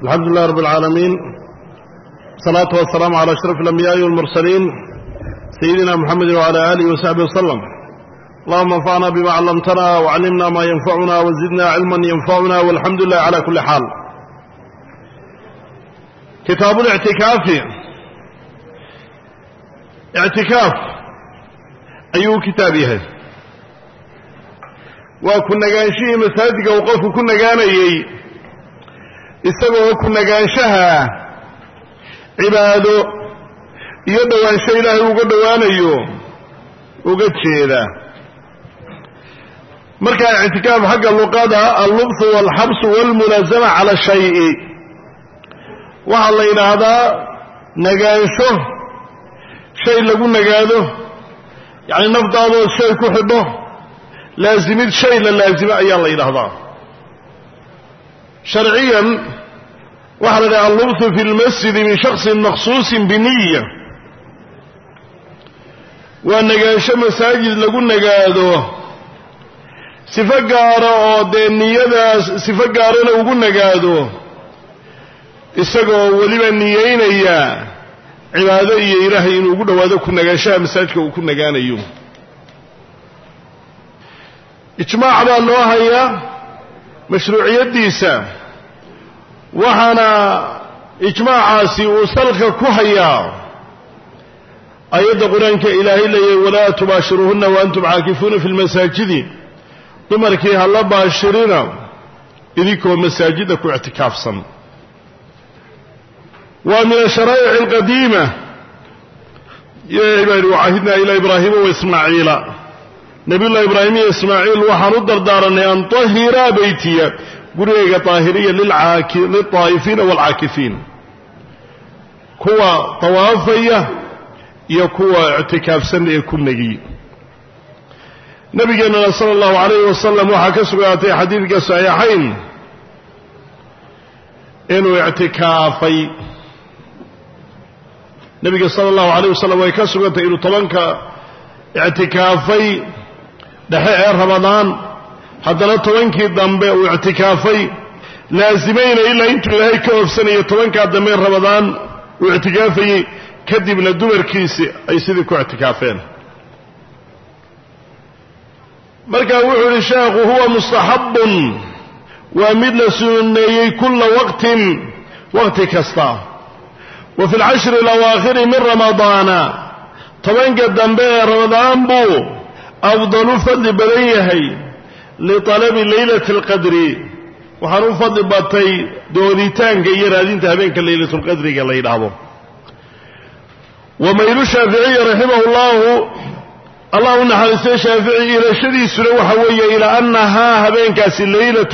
الحمد لله رب العالمين، الصلاة والسلام على أشرف الأنبياء والمرسلين سيدنا محمد وعلى آله وصحبه وسلم. اللهم انفعنا بما علمتنا وعلمنا ما ينفعنا وزدنا علما ينفعنا، والحمد لله على كل حال. كتاب الاعتكاف. اعتكاف أي كتابه وكنا جانشيه مساجد وقفوا كنا جانيي isagoo ku nagaanshaha cibaado iyo dhawaansho Ilaahay uga dhawaanayo uga jeeda. marka i'tikaaf xagga luqada al-lubs wal-habs wal-mulazama ala shay'i waxa la yiraahdaa nagaansho shay lagu nagaado, yani naftaado shay ku xidho, laazimid shay la laazima ayaa la yiraahdaa. شرعيا وحرد اللبث في المسجد من شخص مخصوص بنية، وأن نجاش مساجد لقول نجاده سفجارة أو دنيا سفجارة لقول نجاده استجوا ولمن نيين يا عبادة إلهي إنه يقول هذا كنا نجاشا مساجد وكنا نجانا يوم إجماع على الله هي مشروعية ديسة، وحنا إجماع عاسي وسلخ كهيا أيضا قرآنك إلهي لي ولا تباشروهن وأنتم عاكفون في المساجد تمركي هلا باشرين إذيكم مساجدكم اعتكاف صن. ومن الشرائع القديمة يا عبادي وعهدنا إلى إبراهيم وإسماعيل، نبي الله إبراهيم وإسماعيل وحنضر دارنا أن طهر بيتي قرية طاهرية للطائفين والعاكفين، كوا طوافية يكوا اعتكاف سنة يكون نجي. نبينا صلى الله عليه وسلم وحكسوا حديث الصحيحين إنه اعتكافي نبي صلى الله عليه وسلم ويكسوا إنه طبعا اعتكافي دحيع رمضان haddana tobankii dambe uu i'tikaafay laazimayna ilaa intuu Ilaahay ka ofsanay tobanka dambe Ramadaan uu i'tikaafay kadibna dumarkiisi ay sidii ku i'tikaafeen. marka wuxuu yiri sheekhu huwa mustahabbun wa mid la sunneeyay kulla waqtin waqti kasta wa fi al-ashr al-awakhir min ramadana tobanka dambe Ramadaan buu afdalu fadli badan yahay لطلب ليلة القدر، وحنو فضل باتي دونيتان كيرادين تهبينك ليلة القدر قال لي لعبه. وميل الشافعي رحمه الله نحرس الشافعي إلى شدي سلوى حوية إلى أنها هبينك ليلة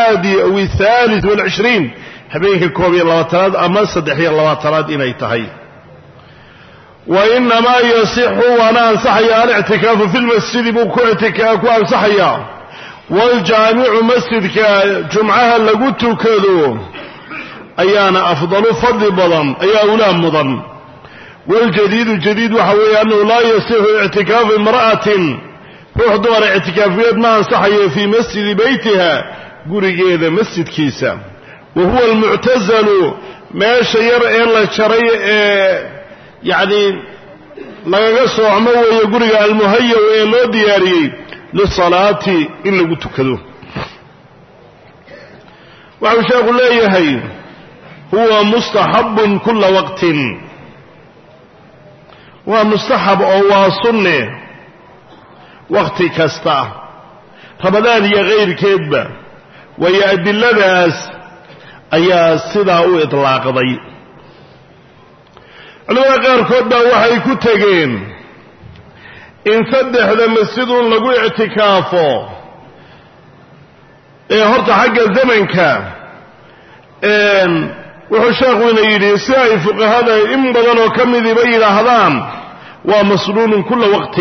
21 هبينك الكوبي الله وتراد أما صدحي الله وتراد إلى إتهي. وإنما يصح وأنا أنصحي الاعتكاف في المسجد بوكو اعتكاف وأنصحي والجامع مسجد كجمعها لقلت كذو أيانا أفضل فضل بضن أي أولى مضن. والجديد وحوي أنه لا يصح اعتكاف امرأة روح دور اعتكافيات ما انصحي في مسجد بيتها قرق هذا مسجد كيسا، وهو المعتزل ما شير إلا شري يعني لا يقصوا عموه يقرق المهيئ وإلو دياري للصلاة إلا قلت كذو. وعشاق الله هو مستحب كل وقت، ومستحب أو صنة وقت كستا. رمضان هي غير كذبة وهي أدلة ناس أي صدا إطلاق ضي. علماء غير كذبة وحي كتغين إن صدح هذا مسجد لقوا اعتكافه هرت حق الزمن كان وحشاقون يدي ساي فوق هذا إن بدن وكم ذي بين هذان ومصلون كل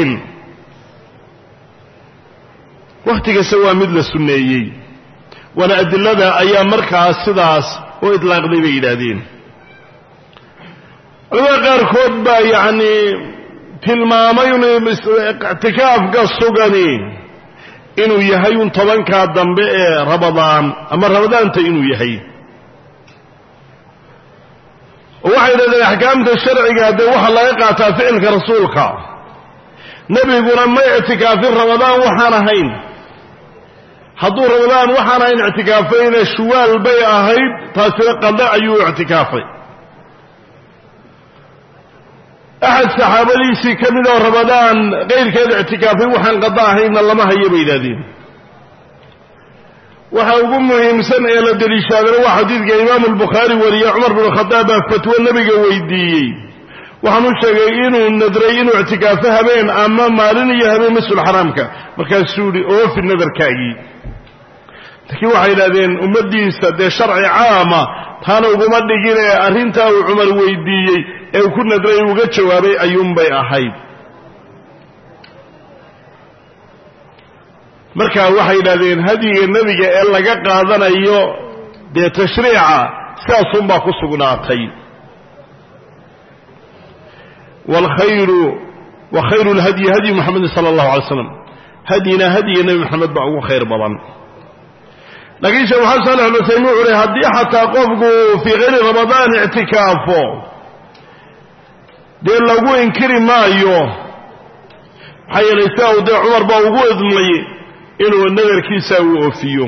وقت سوى مثل السنيي وانا أدل لذا أيام مركع السداس وإطلاق ذي بيدادين. غير خطبة يعني tilmaamayun i'tikaafka sugani inuu yahay tobanka dambe ee Ramadaan ama Ramadaanta inuu yahay waxay leedahay axkaamta sharciga dee waxa laga qaataa ficilka rasuulka nebiguna ma ictikaafin ramadaan waxaan ahayn hadduu ramadaan waxaan ahayn ictikaafayna shuwaal bay ahayd taasina qada ayuu ictikaafay axad saxaabadiisii ka mid oo ramadaan qayrkeeda ictikaafay waxaan qada ahaynna lama hayo bay yidhahdeen waxa ugu muhiimsan ee la daliishaadana waa xadiidka imaamu albukhaari wariye cumar bin khadaab baa fatwo nebiga weydiiyey waxaan u sheegay inuu nadray inuu ictikaafo habeen ama maalin iyo habeen masjid xaraamka markaasuu yidhi oofi nadarkaagii laakiin waxay yidhahdeen ummaddiisa dee sharci caama taana uguma dhigin ee arrintaa uu cumar weydiiyey ee uu ku nadray uga jawaabay ayuunbay ahayd marka waxay yidhahdeen hadiga nebiga ee laga qaadanayo dee tashriica sidaasunbaa ku sugnaatay wa khayru lhadyi hadyi muxamedin sala allahu alay slam hadyina hadyiga nebi moxamed baa ugu khayr badan laakiin sheekh maxamed saalex alcusaymiin wuxuu lehy haddii xataa qofku fii kayri ramadaan ictikaafo dee lagu inkiri maayo maxaa yeelay sidaa uu dee cumar baa ugu idmay inuu nadarkiisa uu oofiyo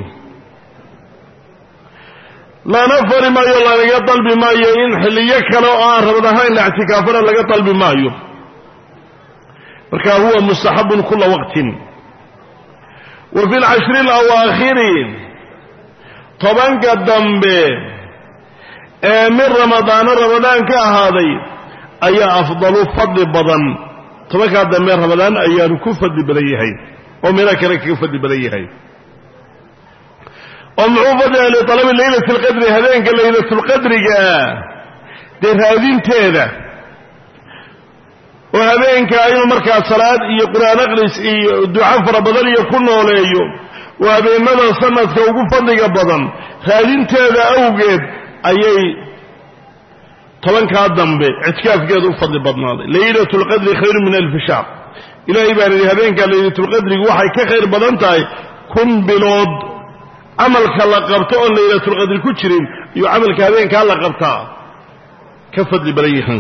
lana fari maayo lanaga dalbi maayo in xilliyo kale oo aan rabad ahayn la ictikaafana laga dalbi maayo marka huwa mustaxabun kula waqtin wa fi lcashri alawaakhiri tobanka dambe ee min ramadaana ramadaan ka ahaaday ayaa afdalu fadli badan tobankaa dambe ramadaan ayaanu ku fadli badan yahay oo meelo kale kaga fadli badan yahay oo muxuu fadliya lialabi laylati alqadri habeenka laylatulqadriga dee raadinteeda oo habeenka inuu markaa salaad iyo qur'aan aqris iyo duco fara badan iyo ku nooleeyo oo habeenada sanadka ugu fadliga badan raadinteeda awgeed ayay tobankaa dambe ictikaafkeeda u fadli badnaaday laylatulqadri khayru min alfi shahr ilaahay baan yidhi habeenka laylatulqadrigu waxay ka khayr badan tahay 1,000 bilood camalka la qabto oon laylatulqadri ku jirin iyo camalka habeenkaa la qabtaa ka fadli badan yahan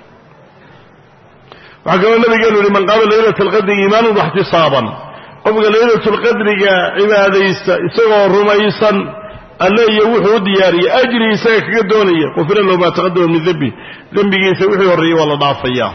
waxaa kaloo nabigeenu yihi man qaama laylata alqadri iimaanan waxtisaaban qofka laylatulqadriga cibaadaysta isagoo rumaysan alle iyo wuxuu u diyaariyey ajri isaga kaga doonaya qufira lahu maa taqadama min dembi dembigiisa wixii horreeyey waa la dhaafayaa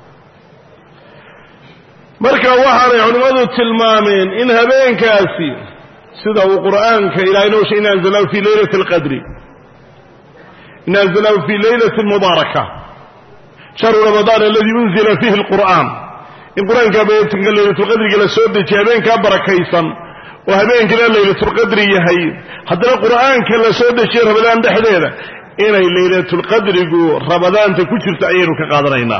marka waxaanay culimmadu tilmaameen in habeenkaasi sida uu qur'aanka ilaahay noo sheegay in anzalnahu fii laylati alqadri in anzalnahu fii laylati mubaaraka shahru ramadaan aladii unzila fiihi alqur'aan in qur-aanka habeenka laylatulqadriga la soo dejiyay habeenkaa barakaysan oo habeenkina laylatulqadri yahay haddana qur'aanka la soo dejiyay ramadaan dhexdeeda inay laylatulqadrigu ramadaanta ku jirto ayaynu ka qaadanaynaa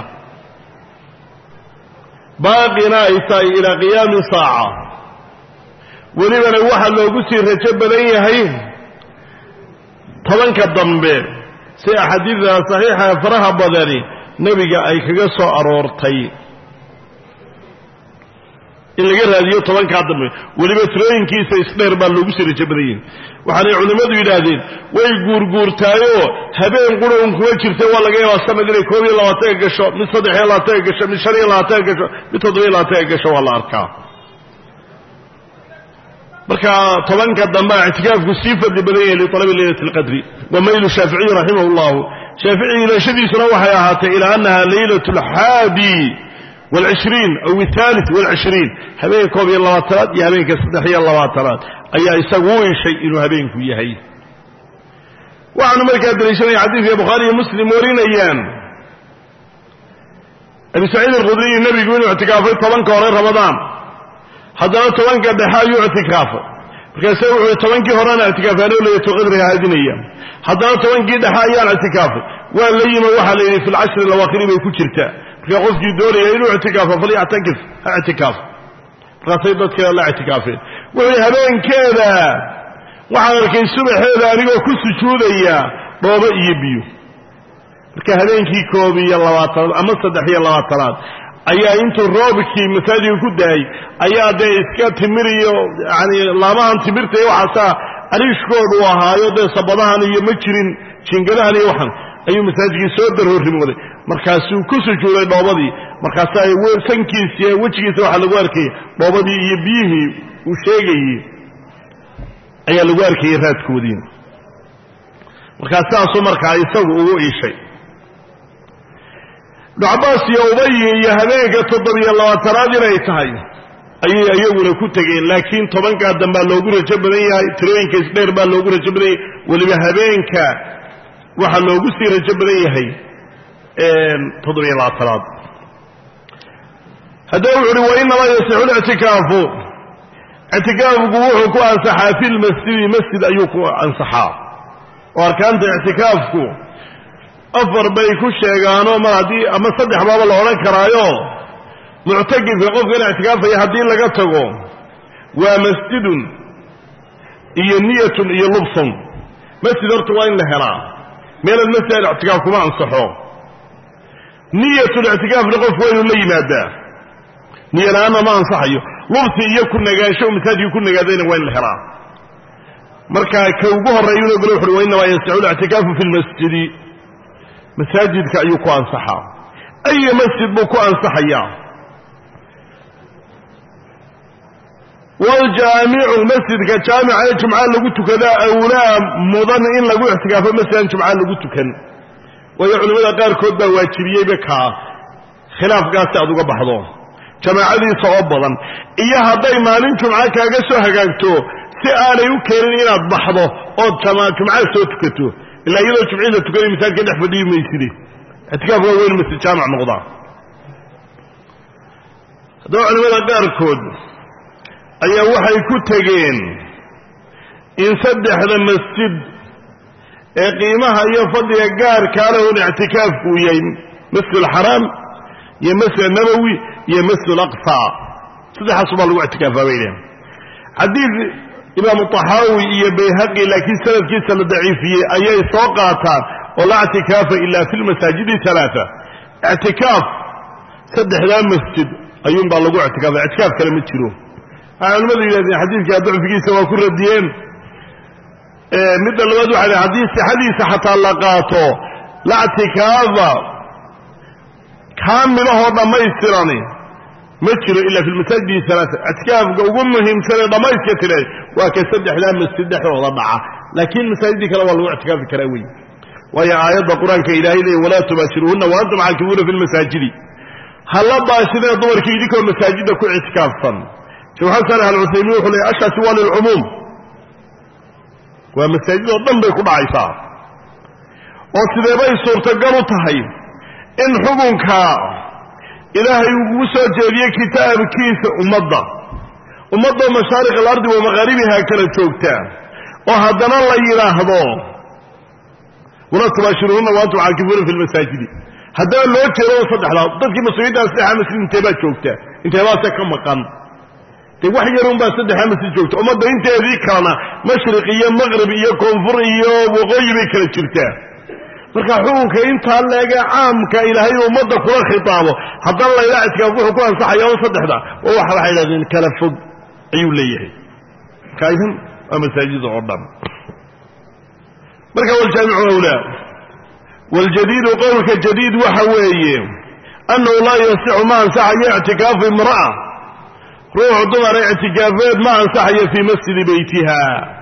baaqina ay tahay ilaa qiyaami saaca welibana waxaa loogu sii rajo badan yahay tobanka dambe si axaadiida saxiixa faraha badani nebiga ay kaga soo aroortay in laga raadiyo tobankaa dambe weliba tirooyinkiisa isdheer baa loogu sii rajo badan yahay waxaanay culimmadu yidhaahdeen way guurguurtaayoo habeen qura un kuma jirta waa laga yaabaa sanad inay 22 gasho mid 23 gasho mid 25 gasho mid 27 gasho waa la arkaa marka tobanka dambe ictikaafku sii fadli badan yahay lialabi laylati alqadri wa maylu shaaficiyi raximah llahu shaafici ilaashadiisuna waxay ahaatay ilaa annaha laylatu alxaadi والعشرين أو الثالث والعشرين هبين كوبي الله تراد يا هبين كستحيا الله تراد أي يسوي شيء إنه هبين كويه وعن ملك الدريشاني حديث يا بخاري مسلم ورين أيام أبي سعيد الخدري النبي يقول اعتكافه طبعا كوري رمضان حضرت طبعا كدحاء اعتكافه فكسوي طبعا كهرانا اعتكافه ولا يتغدر هذه الأيام حضرت طبعا كدحاء اعتكافه ولا يما وحلي في العشر الأواخر بيكوشرتا قفكي دوري inuu اعتكافه فليعتكف اعتكاف قصيدتك لا اعتكافين وهي habeenkeeda waxaan arkay subaxeeda anigoo ku sujuudaya dhoobo iyo biyo marka habeenkii 22 ama 23 ayaa intuu roobkii masaajidka ku daay ayaa de iska timiriyo yani laabahan timirta waxa ariishkoodu ahaayo de sabadahan iyo ma jirin jingadahan iyo waxan ayuu masaajidkii soo daroorimooday markaasuu ku sujuuday dhoobadii markaasaa sankiisa wejigiisa waxaa lagu arkayay dhoobadii iyo biyihii uu sheegayey ayaa lagu arkayay raadkoodii markaas saasuu markaa isagu ugu iishay ibnu cabbaas iyo ubay iyo habeenka 7 inay tahay ayay iyaguna ku tegeen laakiin 10 dambaa loogu rajo badan yahay tirooyinka isdheer baa loogu rajo badan yahay waliba habeenka waxa loogu sii rajo badan yahay 7 hada wuxuu wa inna la yasihu al-i'tikaafu i'tikaafku wuxuu ku ansaxaa fil masjid ayuu ku ansaxaa oo arkaanta i'tikaafku afar bay ku sheegaano ma hadii ama 3 baaba la oran karaayo mu'takifka qofka i'tikaafaya hadii laga tago waa masjidun iyo niyatun iyo lubsun masjid horta waa in la helaa meel masjid i'tikaaf kuma ansaxo niyatul i'tikaaf qofku waa inuu la yimaadaa niyana ma ansaxayo lubsi iyo ku nagaansho masaajidku ku nagaadayna waa in la helaa marka ka ugu horeeyay inuu galo wuxuu inna yasihu al-i'tikaafu fil masjid masaajidka ayuu ku ansaxaa ay masjid buu ku ansaxayaa wal jaami'u masjidka jaami'a jumca lagu tukada awlaa mudan in lagu i'tikaafo masjidka jumca lagu tukan way culimada qaar kood baa waajibiyay baka khilaafkaas aad uga baxdo jamaacadiisa oo badan iyo haday maalin jumca kaaga soo hagaagto si aanay u keenin inaad baxdo oo jumca soo tukato ilaa iyadoo jumcida tukanay misaanka dhex fadhiyo meysidi i'tikaafku waa weyn masjid jaamac noqda hadoo culimada qaar kood ayaa waxay ku tageen in 3 masjid ee qiimaha iyo fadliga gaarka leh oo i'tikaafku yahay masjid al-haram iyo masjid nabawi iyo masjid al-aqsa saddexaas baa lagu i'tikaafaa weeyaan hadith imam tahawi iyo bayhaqi laakiin sanadkiisa la daciifiyay ayay soo qaataan oo la i'tikaafa illa fil masajid 3 i'tikaaf 3 masjid ayuun baa lagu i'tikaafaa i'tikaaf kale ma jiro culimadu yiraahdeen xadiidka ducfigiisa waa ku radiyeen mid labaad waxa xadiisa xataa la qaato la i'tikaafa kaamilaho dhamaystiran ma jiro illa fil masajid 3 i'tikaafka ugu muhiimsan ee dhamaystiran waa ka 3 masjid dhexdooda dhaca laakiin masaajidka kale waa lagu i'tikaafi karaa weey waya aayada quraanka ilaahay wala tubashiruhunna wa antum aakifuna fil masajid hala baashida dumarkii idinka masaajidda ku i'tikaafsan شو حسن العثيمين يقول أشهى سوال العموم ومساجد الضم بيكون عيسى وصدبي صورة قلطهي إن حكمك إلهي وسى جارية كتاب كيس ومضى مشارق الأرض ومغاربها كانت شوكتا وهدنا الله يراهضو ولا تباشرون وأنتم عاكفون في المساجد هذا لو كيرو صدح لا ضدك مسجد أسلحة مسلم انتباه شوكتا انتباه كم مقام wax yarun baa 3 masjid joogto umada inteedii kalena mashriq iyo maghrib iyo koonfur iyo waqooyi bay kala jirtaa marka xukunka inta laga caamka ilaahay umada kula khitaabo hadan la ilaacka wuxuu ku ansaxayaa 3 oo waxa waxay leeyihiin kala fog ayuu leeyahay kaaydan masaajid oo dhan marka wal jaami'u awla wal jadid qawlka jadid waxa weeye annahu la yasi'u ma ansaxa i'tikaaf imra'a روح دمر اعتكافات ما انصحي في مسجد بيتها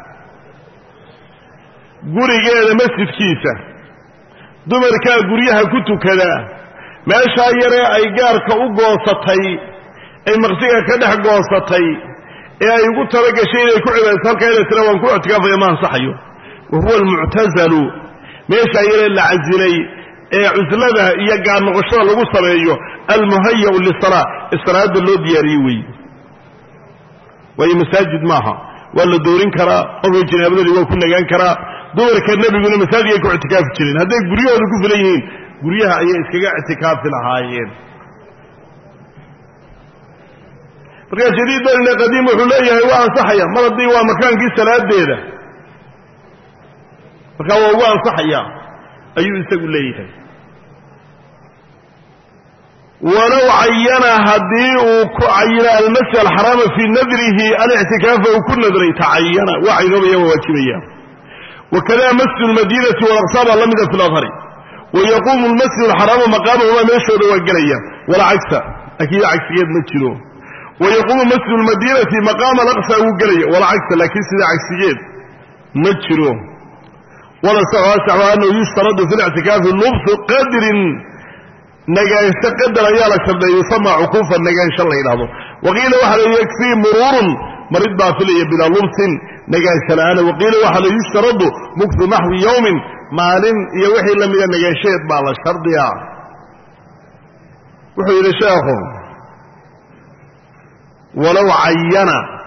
قرية مسجد كيسة دمر كا قريها كتو كذا ما شايرة اي قارك اقوصتي اي مغسيها كده قوصتي اي يقول ترك شيء يكون سالك الى سلوان كو اعتكافة ما انصحي وهو المعتزل ما شايرة اللي عزلي اي عزلنا يقع نغشار لغصر المهيئ للصلاة الصلاة اللو دياريوي وهي مساجد معها ولا دورين كرا أو جنابنا اللي هو كنا جان كرا دور كالنبي يقول مساجد يكون اعتكاف تشرين هذا قريها ولا كفليين قريها أي إسكاع اعتكاف في العاين رجع جديد لنا قديم وحلية هو صحيا مرض دي ومكان كيس ثلاث ديره فكوا هو صحيا أيو يستقول ليه ولو عين هديه عين المسجد الحرام في نذره الاعتكاف وكل نذره تعين وعين بيه وواجبيه وكذا مسجد المدينة والأقصاب لم يدف في الأظهر ويقوم المسجد الحرام مقامه ما مشهد وقليا ولا عكسه أكيد عكسيات مجلو ويقوم مسجد المدينة مقام الأقصى وقليا ولا عكسه لكن سيدا عكسيات مجلو ولا سعى أنه يشترط في الاعتكاف اللبس قدر نجاش قدر يالا شرط يسمى عقوفا نجاش الله يلاحظه وقيل واحد يكفي مرور مريض باطلية بلا لبس نجاش الآن وقيل واحد يشترط مكث نحو يوم مال يوحي لم ينجاشيت بعض الشرط يا وحي لشاخه ولو عين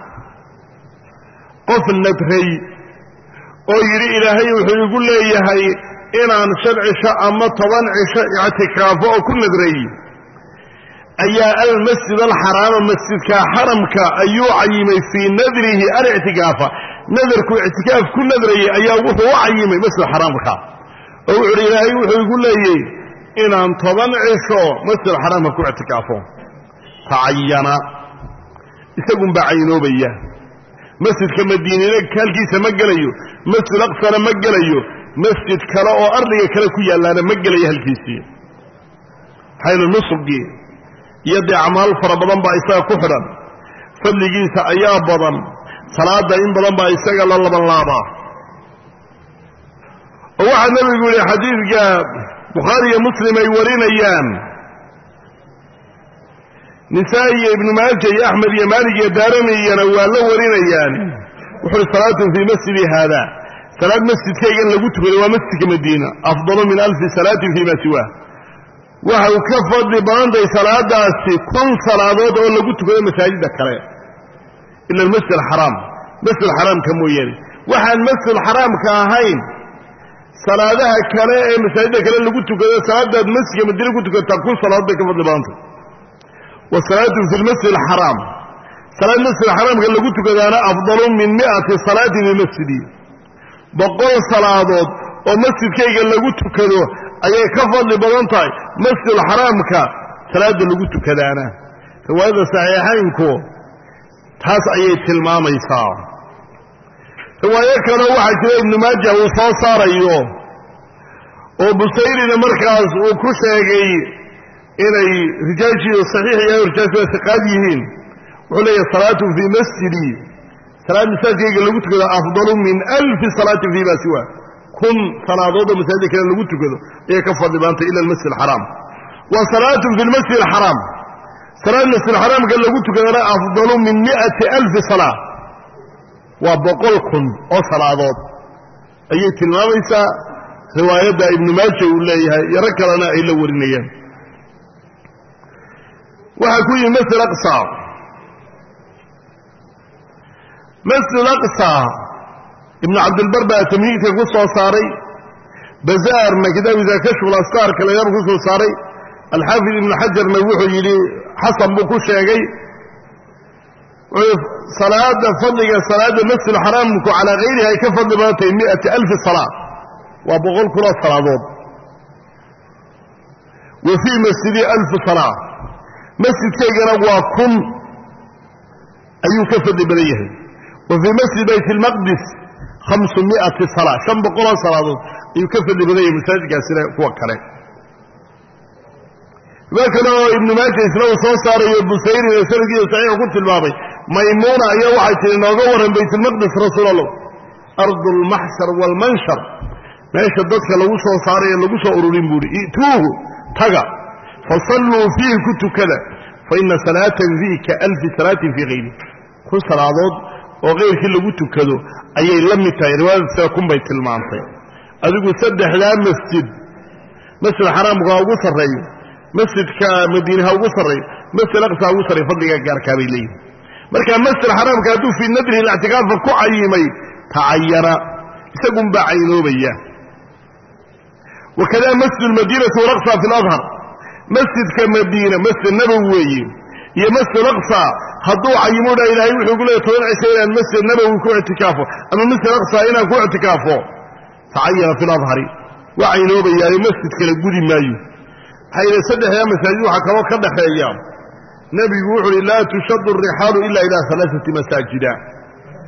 قف النبهي oo yiri ilaahay wuxuu igu leeyahay inaan sharci ama 10 cisho i'tikaafo oo ku nadray ayaa al-masjid al-haram masjidka haramka ayuu cayimay fi nadrihi al-i'tikaafa nadarku i'tikaaf ku nadray ayaa wuxuu cayimay masjid haramka oo ilaahay wuxuu igu leeyahay inaan 10 cisho masjid haramka ku i'tikaafo taayana isagu baaciinoobaya masjidka madiinada kalkiisa ma galayo masjid aqsa ma galayo masjid kale oo ardiga kale ku yaalaana ma galayo halkiisii hayna nusqi yadi amal farabadan ba isaga ku xiran fadligiisa ayaa badan salaada in badan ba isaga la laban laaba oo waxa nabigu yiri xadiiska bukhari iyo muslim ay warinayaan نسائي ابن ماجه يا أحمد يا مالك يا دارمي يا نوال ورينيان وحول صلاة في مسجد هذا صلاة مسجد كيغن لقوت بلوا مسجد مدينة أفضل من 1000 صلاة فيما سواه وهو كفض لباندي صلاة داسي كل صلاة دول لقوت بلوا مساجد كريم إلا المسجد الحرام مسجد الحرام كمويري وحال مسجد الحرام كاهين صلاة كريم مساجد كريم لقوت بلوا صلاة مسجد مدينة لقوت بلوا تكون صلاة كفض لباندي والصلاة في المسجد الحرام صلاة المسجد الحرام قال لقلت كذا أنا أفضل من 100 صلاة في المسجد بقول صلاة ومسجد كي قال لقلت كذا أي كفض لبغنطاي مسجد الحرام صلاة لقلت كذا أنا وهذا صحيحينكو تحس أي تلمام يصار هو يكره واحد ابن ماجه وصار أيوه وبصير المركز وكشاقي إلي رجاجي صحيح يا رجاجي وثقاليهين وعلي صلاة في مسجدي صلاة مساجد يقول كذا أفضل من 1000 صلاة فيما سواه كن صلاة ضد مساجد كذا لقلت كذا هي كفر لبانت إلى المسجد الحرام وصلاة في المسجد الحرام صلاة المسجد الحرام قال لقلت كذا أفضل من 100,000 صلاة وبقولكم أو صلاة ضد أي تلماميسا رواية ابن ماجه ولا يرك لنا إلا ورنيا وحكوي مثل أقصى مثل أقصى ابن عبد البر بقى تمهيد يقصه صاري بزار ما كده إذا كشف الأسكار كلا يرقصه صاري الحافظ ابن حجر نوحه يلي حسن بكوش يجي صلاة فضل صلاة مسجد الحرام على غيرها يكفضل بها 100,000 صلاة وبقول كل الصلاة وفي مسجد 1000 صلاة مسجد كيغنا وكم أي كفد بريه وفي مسجد بيت المقدس 500 صلاة شن بقول صلاة أي كفد بريه مسجد كاسرة وكره لكن ابن ماجه اسلام صار يبصير يسرق صحيح وقلت البابي ميمونة يا واحد نغور بيت المقدس رسول الله أرض المحشر والمنشر ما يشددك لو صار لو أورولين بوري ائتوه تغا فصلوا فيه كنت كذا فإن صلاة فيه ك1000 صلاة في غيره كل صلاة وغير كل قلت كذا أي لم يتعرض سيكون بيت المعنطي أذكر سدح لا مسجد الحرام غاوة الرئي مسجد كمدينة غاوة الرئي مسجد الأقصى غاوة الرئي فضلك أقار كاملين مركا مسجد الحرام كادو في الندر الاعتقاد فكو عيمي تعير يسقون بعينو بياه وكذا مسجد المدينة ورقصة في الأظهر مسجد كمدينة مسجد النبوي يا مسجد الأقصى هدوا عيمونا إلهي ويقول لي طول عسيرا المسجد النبوي كو اعتكافه أما المسجد الأقصى هنا كو اعتكافه تعير في الأظهر وعينوا بيا مسجد كالقودي مايو حين سدح يا مساجد وحكوا كدح أيام نبي يقول لا تشد الرحال إلا إلى 3 مساجد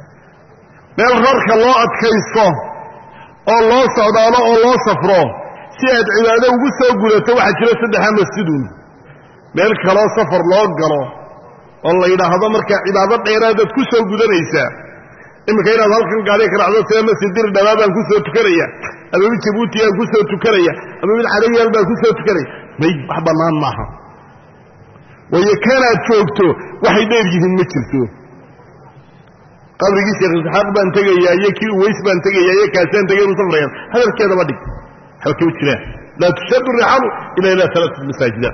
بل غرك الله أتكيصه الله صعداله الله صفره si aad cibaado ugu soo gudato waxaa jira saddexa masjidun meel kaloo safar loo galo oo la yidhaahdo markaa cibaado dheeraadaad ku soo gudanaysaa iminka inaad halkan gaariga ka dhacdo sida masjid dir dhawaa baan ku soo tukanaya ama mid jabuuti aan ku soo tukanaya ama mid carayaal baan ku soo tukanaya may wax bannaan maaha waayo kanaad joogto waxay dheer yihiin ma jirto qabrigii sheekh isxaaq baan tegayaa iyo kii uways baan tegayaa iyo kaasaan tegay inuu safrayaan hadalkeedaba dhig halkay u jiraan laa tushaddu rixaalu ilaa ilaa alaaat masaajida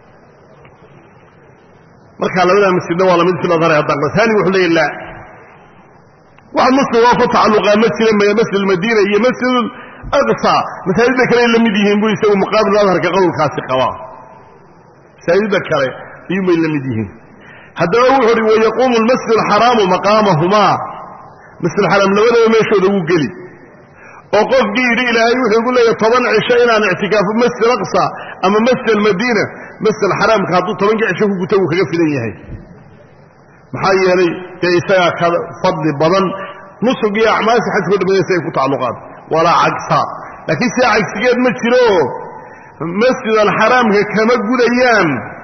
markaa labadaa masjidna waa lamid fil adhar hadda taani wuxuu leeyahy laa wax muslim oo ku tacalluqaa ma jira masjid madiina iyo masjid aqsa masaajidda kale la mid yihiin buu isagu muqaabil adharka qowlkaasi qabaa masaajidda kale ayuu bay la mid yihiin haddaba wuxuu uhi wayaquumu almasjid alxaraamu maqaamahumaa masjid alxaraam labadaba meeshooda wuu geli oo qofkii yidhi ilaahay wuxuu igu leeyahay 10 cisho inaan ictikaafo masjid aqsa ama masjid almadiina masjid alxaraamka hadduu 10 cisho ku guto wuu kaga filan yahay maxaa yeelay dee isagaa ka fadli badan nusug iyo acmaasha xajku dhamaysa ay ku tacalluqaan walaa cagsa laakiin sidaa cagsigeed ma jiro masjid alxaraamka kama gudayaan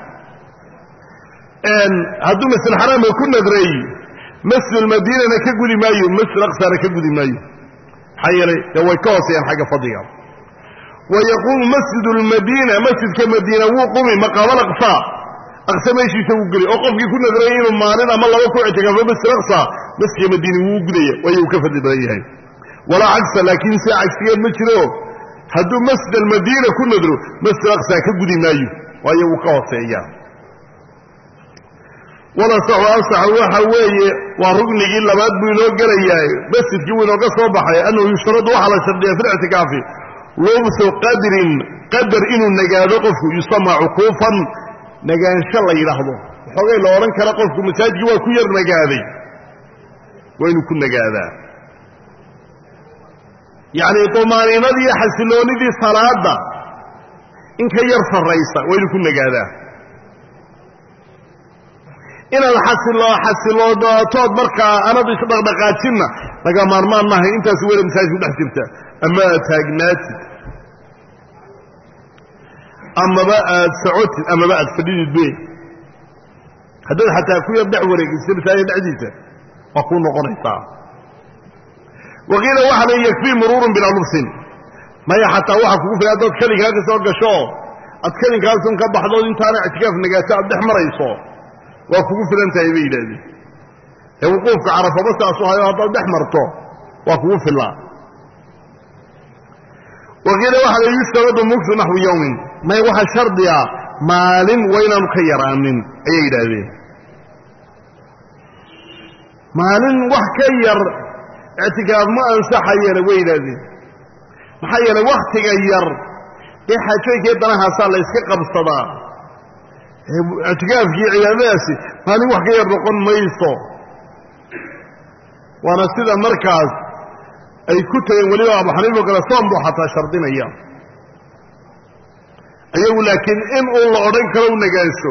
hadduu masjid alxaraamka ku nadray masjid almadiinana ka gudi maayo masjid aqsana ka gudi maayo maxaa yeelay dee way ka hooseeyaan xagga fadliga wayaquumu masjid almadiina masjidka madiina wuu qumi maqaama alaqsa aqsa meeshiisa wuu geli oo qofkii ku nadray inuu maalin ama laba ku ictikaafo masjid aqsa masjidka madiina wuu gudaya waayo uu ka fadli badan yahay walaa cagsa laakiin si cagsigeed ma jiro hadduu masjid almadiina ku nadro masjid aqsa ka gudi maayo waayo wuu ka hooseeyaa wala saxu asaxa waxa weeye waa rugnigii labaad buu inoo gelayaa masjidkii wuu inooga soo baxay annahu yushradu waxaa la shardiya fi lictikaafi lubsu qadrin qadar inuu nagaado qofku yusama cukuufan nagaansho la yidhaahdo waxoogay la odhan kara qofku masaajidkii waa ku yar nagaaday waa inuu ku nagaadaa yacni tumaaniinadii iyo xasiloonidii salaadda in ka yar sarraysa waa inuu ku nagaadaa inaad xasiloodatood markaa anad isdhaqdhaqaajinna laga maarmaan maahay intaas weyna masaajidku dhex jirta ama aad taagnaatid amaba aad socotid amaba aad fadhidid be haddaad xataa ku yar dhex wareegisa masaajid dhexdiisa waa kuu noqonaysaa waqiila waxa la yakfii muruurun bilaa lubsin maya xataa waxa kugu filan haddaad kelinkaa ka soo gasho aad kelinkaasun ka baxdood intaana ictikaaf nagaato aad dhex marayso waa kugu filan tahay bay yidhahdeen ee wuquufka carafaba saasu hayo haddaad dhex marto waa kugu filaa waqiila waxa la yushtaradu mugsu naxwi yowmin may waxa shardiya maalin waa inaanu ka yaraanin ayay yidhaahdeen maalin wax ka yar ictikaaf ma ansaxayana way yidhaahdeen maxaa yeelay wakhtiga yar dee xaajooyinkii danahaasaa la yska qabsadaa ictikaafkii cibaadadaasi maalin wax ka yar noqon mayso waana sida markaas ay ku tageen weliba abu xaniifa kale soom buu xataa shardinaya ayagu laakiin in uu la odhan karo u nagaansho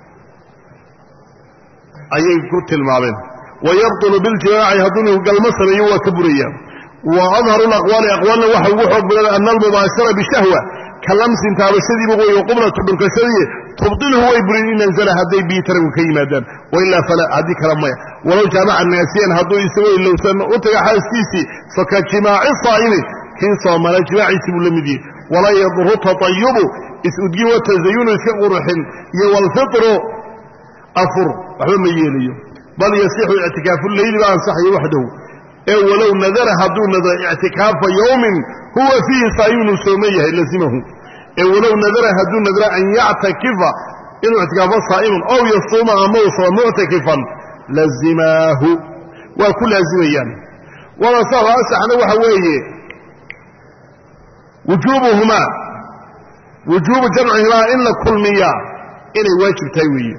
ayay ku tilmaameen wayabtulu biljimaaci hadduu galmo sameeyo waa ka buraya wa adharu alaqwaali aqwaalna waxa ugu xoog badan ana almubaashara bishahwa kalamsin taabashadiiba wey qublatu dhunkashadii tubdilhu way burin in anzala hadday bii taragu ka yimaadaan wailaa falaa haddii kale maya walow jaamaca naasiyan hadduu isagoo ilowsan u taga xaaskiisii faka jimaaci saa'imi kii soomana jimaaciisii buu la mid yihi walaa yadru tatayubu is-udgin wa tasayunu iska quruxin iyo walfitru afur waxba ma yeelayo bal yasixu ictikaafu leyli baa ansaxaya waxdahu ee walow nadara hadduu nadro ictikaafa yowmin huwa fiihi saa'imun uu sooman yahay lazimahu ee walow nadara hadduu nadro an yactakifa inuu ictikaafo saa'imun ow yasuuma ama uu soo muctakifan lazimaahu waa ku laazimayaan walasaxu asaxna waxa weeye wujuubuhumaa wujuubu jamcihimaa in la kulmiyaa inay waajib tahay weeye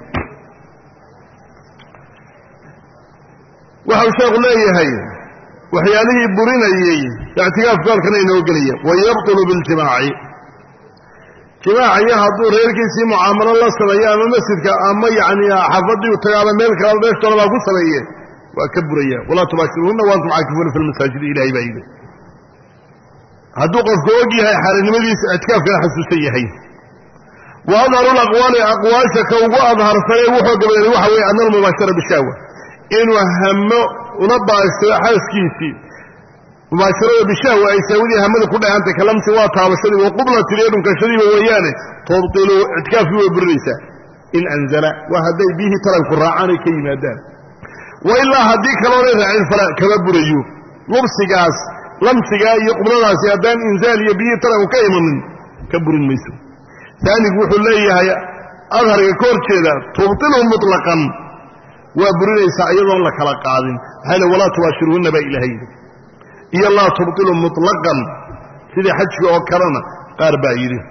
waxau sheekhu leeyahay waxyaalihii burinayey ictikaafku halkana inoo gelaya wayabtulu biljimaaci jimaaciyo hadduu reerkiisii mucaamalo la sameeyo ama masjidka ama yacni xaafadii u taga ama meel kale meeshtoona baa ku sameeye waa ka buraya walaa tubaashiruhunna waantum caakifuuna fi lmasaajidi ilahay baa yidhi hadduu qofku og yahay xaaranimadiisa ictikaafkana xasuusan yahay wa adharu alaqwaali aqwaasha ka ugu adharsanay wuxuu gabaday waxa weeye ana almubaashara bishahwa inuu hamo una baashado xaaskiisii mubaasharada bishahwa ay shahwadii hamada ku dhahantay kalamsi waa taabashadii wa qublati iyo dhunkashadiiba weeyaane tubtilu ictikaafkii way burinaysaa in anzala waa hadday biyihii taranku raacaan ay ka yimaadaan wa ilaa haddii kaloona raacin fala kama burayo lubsigaas lamsigaa iyo qubladaasi haddaan inzaal iyo biyihii taranku ka imanin ka burin mayso taanigu wuxuu leeyahay adharga ka horjeeda tubtilu mutlaqan waa burinaysaa iyadoon la kala qaadin maxaa le walaa tubaashiruhunna baa ilaahay yidhi iyo laa tubtilu mutlaqan sidii xajka oo kalena qaar baa yidhi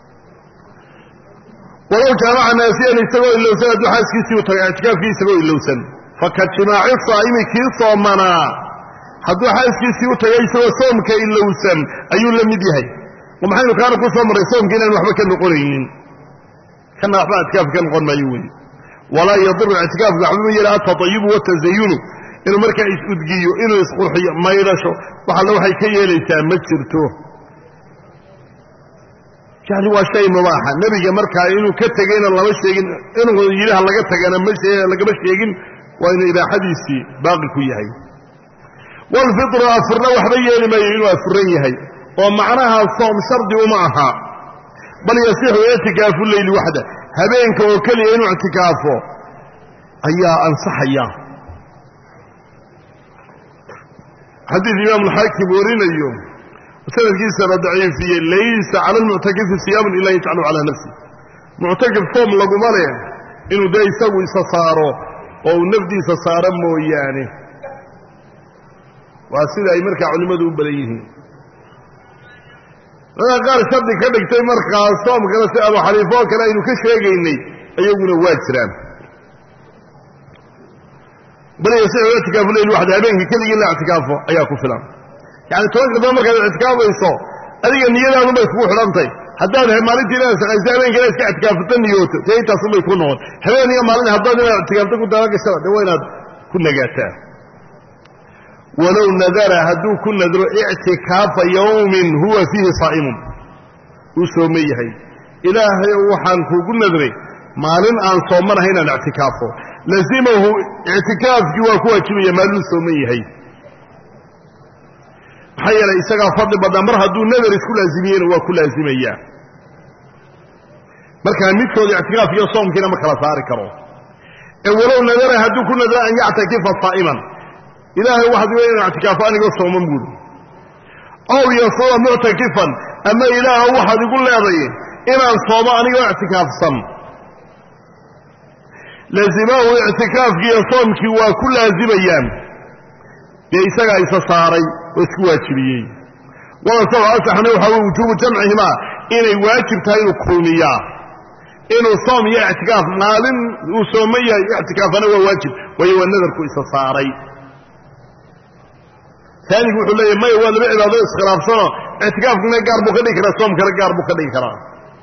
walow jaamaca naasiyan isagoo ilowsan hadduu xaaskiisii u taga ictikaafkii isagoo ilowsan faka jimaaci saa'imi kii soomanaa hadduu xaaskiisii u tagay isagoo soomka ilowsan ayuu la mid yahay oo maxaynu kaana ku soo marray soomka inaan waxba ka noqonaynin kana waxba ictikaafka ka noqon maayo wey walaa yadiru ictikaafka waxba ma yeela atatayibu watazayunu inuu markaa is-udgiyo inuu isqurxiyo maydhasho wax alla waxay ka yeelaysaa ma jirto yani waa shay mubaaxa nebiga markaa inuu ka tegayna lama sheegin inuu yidhaha laga tagana lagama sheegin waa inuu ibaaxadiisii baaqi ku yahay waalfitru afurna waxba yeeli maayo inuu afuran yahay oo macnaha soom shardi uma aha bal yasixu ictikaafu leyli waxda habeenka oo keliya inuu ictikaafo ayaa ansaxaya xadiid imaam alxaakim warinayo sanadkiisa la daciifiyey laysa cala almuctakifi siyaamun ilaa yajcalu calaa nafsi muctakif soom laguma leh inuu dee isagu isa saaro oo uu nafdiisa saaro mooyaane waa sida ay markaa culimmadu u badan yihiin dadka qaar shardi ka dhigtay markaa soomkana si abu xaniifa oo kale aynu ka sheegaynay iyaguna waa jiraan bal yasixu ictikaafu leyl waxda habeenka keligii la ictikaafo ayaa ku filan yani tobanka daba markaad ictikaafayso adiga niyadaadunbay kugu xidhantay haddaad maalintii inaad shaqayso habeenka inaad iska ictikaafata niyooto dee intaasunbay ku noqon habeen iyo maalin haddaad inaad ictikaafta ku talagashaba de waa inaad ku nagaataa walow nadara hadduu ku nadro ictikaafa yawmin huwa fiihi saa'imun uu sooman yahay ilaahay waxaan kuugu nadray maalin aan soomanahay inaan ictikaafo lazimahu ictikaafkii waa ku waajibaya maaluu sooman yahay maxaa yeelay isagaa fadli badan mar hadduu nadar isku laazimiyeyna waa ku laazimayaa markaa midkooda ictikaaf iyo soomkiina ma kala saari karo ee walow nadara hadduu ku nadra an yactakifa saa'iman ilaahay waxaad weya inu ictikaafo anigoo sooman buuri ow yasuma muctakifan ama ilaah waxaad igu leeday inaan soomo anigoo ictikaafsan lazimahu ictikaafkii iyo soomkii waa ku laazimayaan dee isagaa isa saaray oo isku waajibiyey walasaw asaxna waxaa wey wujuubu jamcihimaa inay waajib tahay inuu kulmiyaa inuu soom iyo ictikaaf maalin uu sooman yahay ictikaafana waa waajib waayo waa nadarku isa saaray taanigu wuxuu leeyahy maya waa laba cibaado iskhilaafsanoo ictikaafkana gaar buu ka dhigi karaa soomkana gaar buu ka dhigi karaa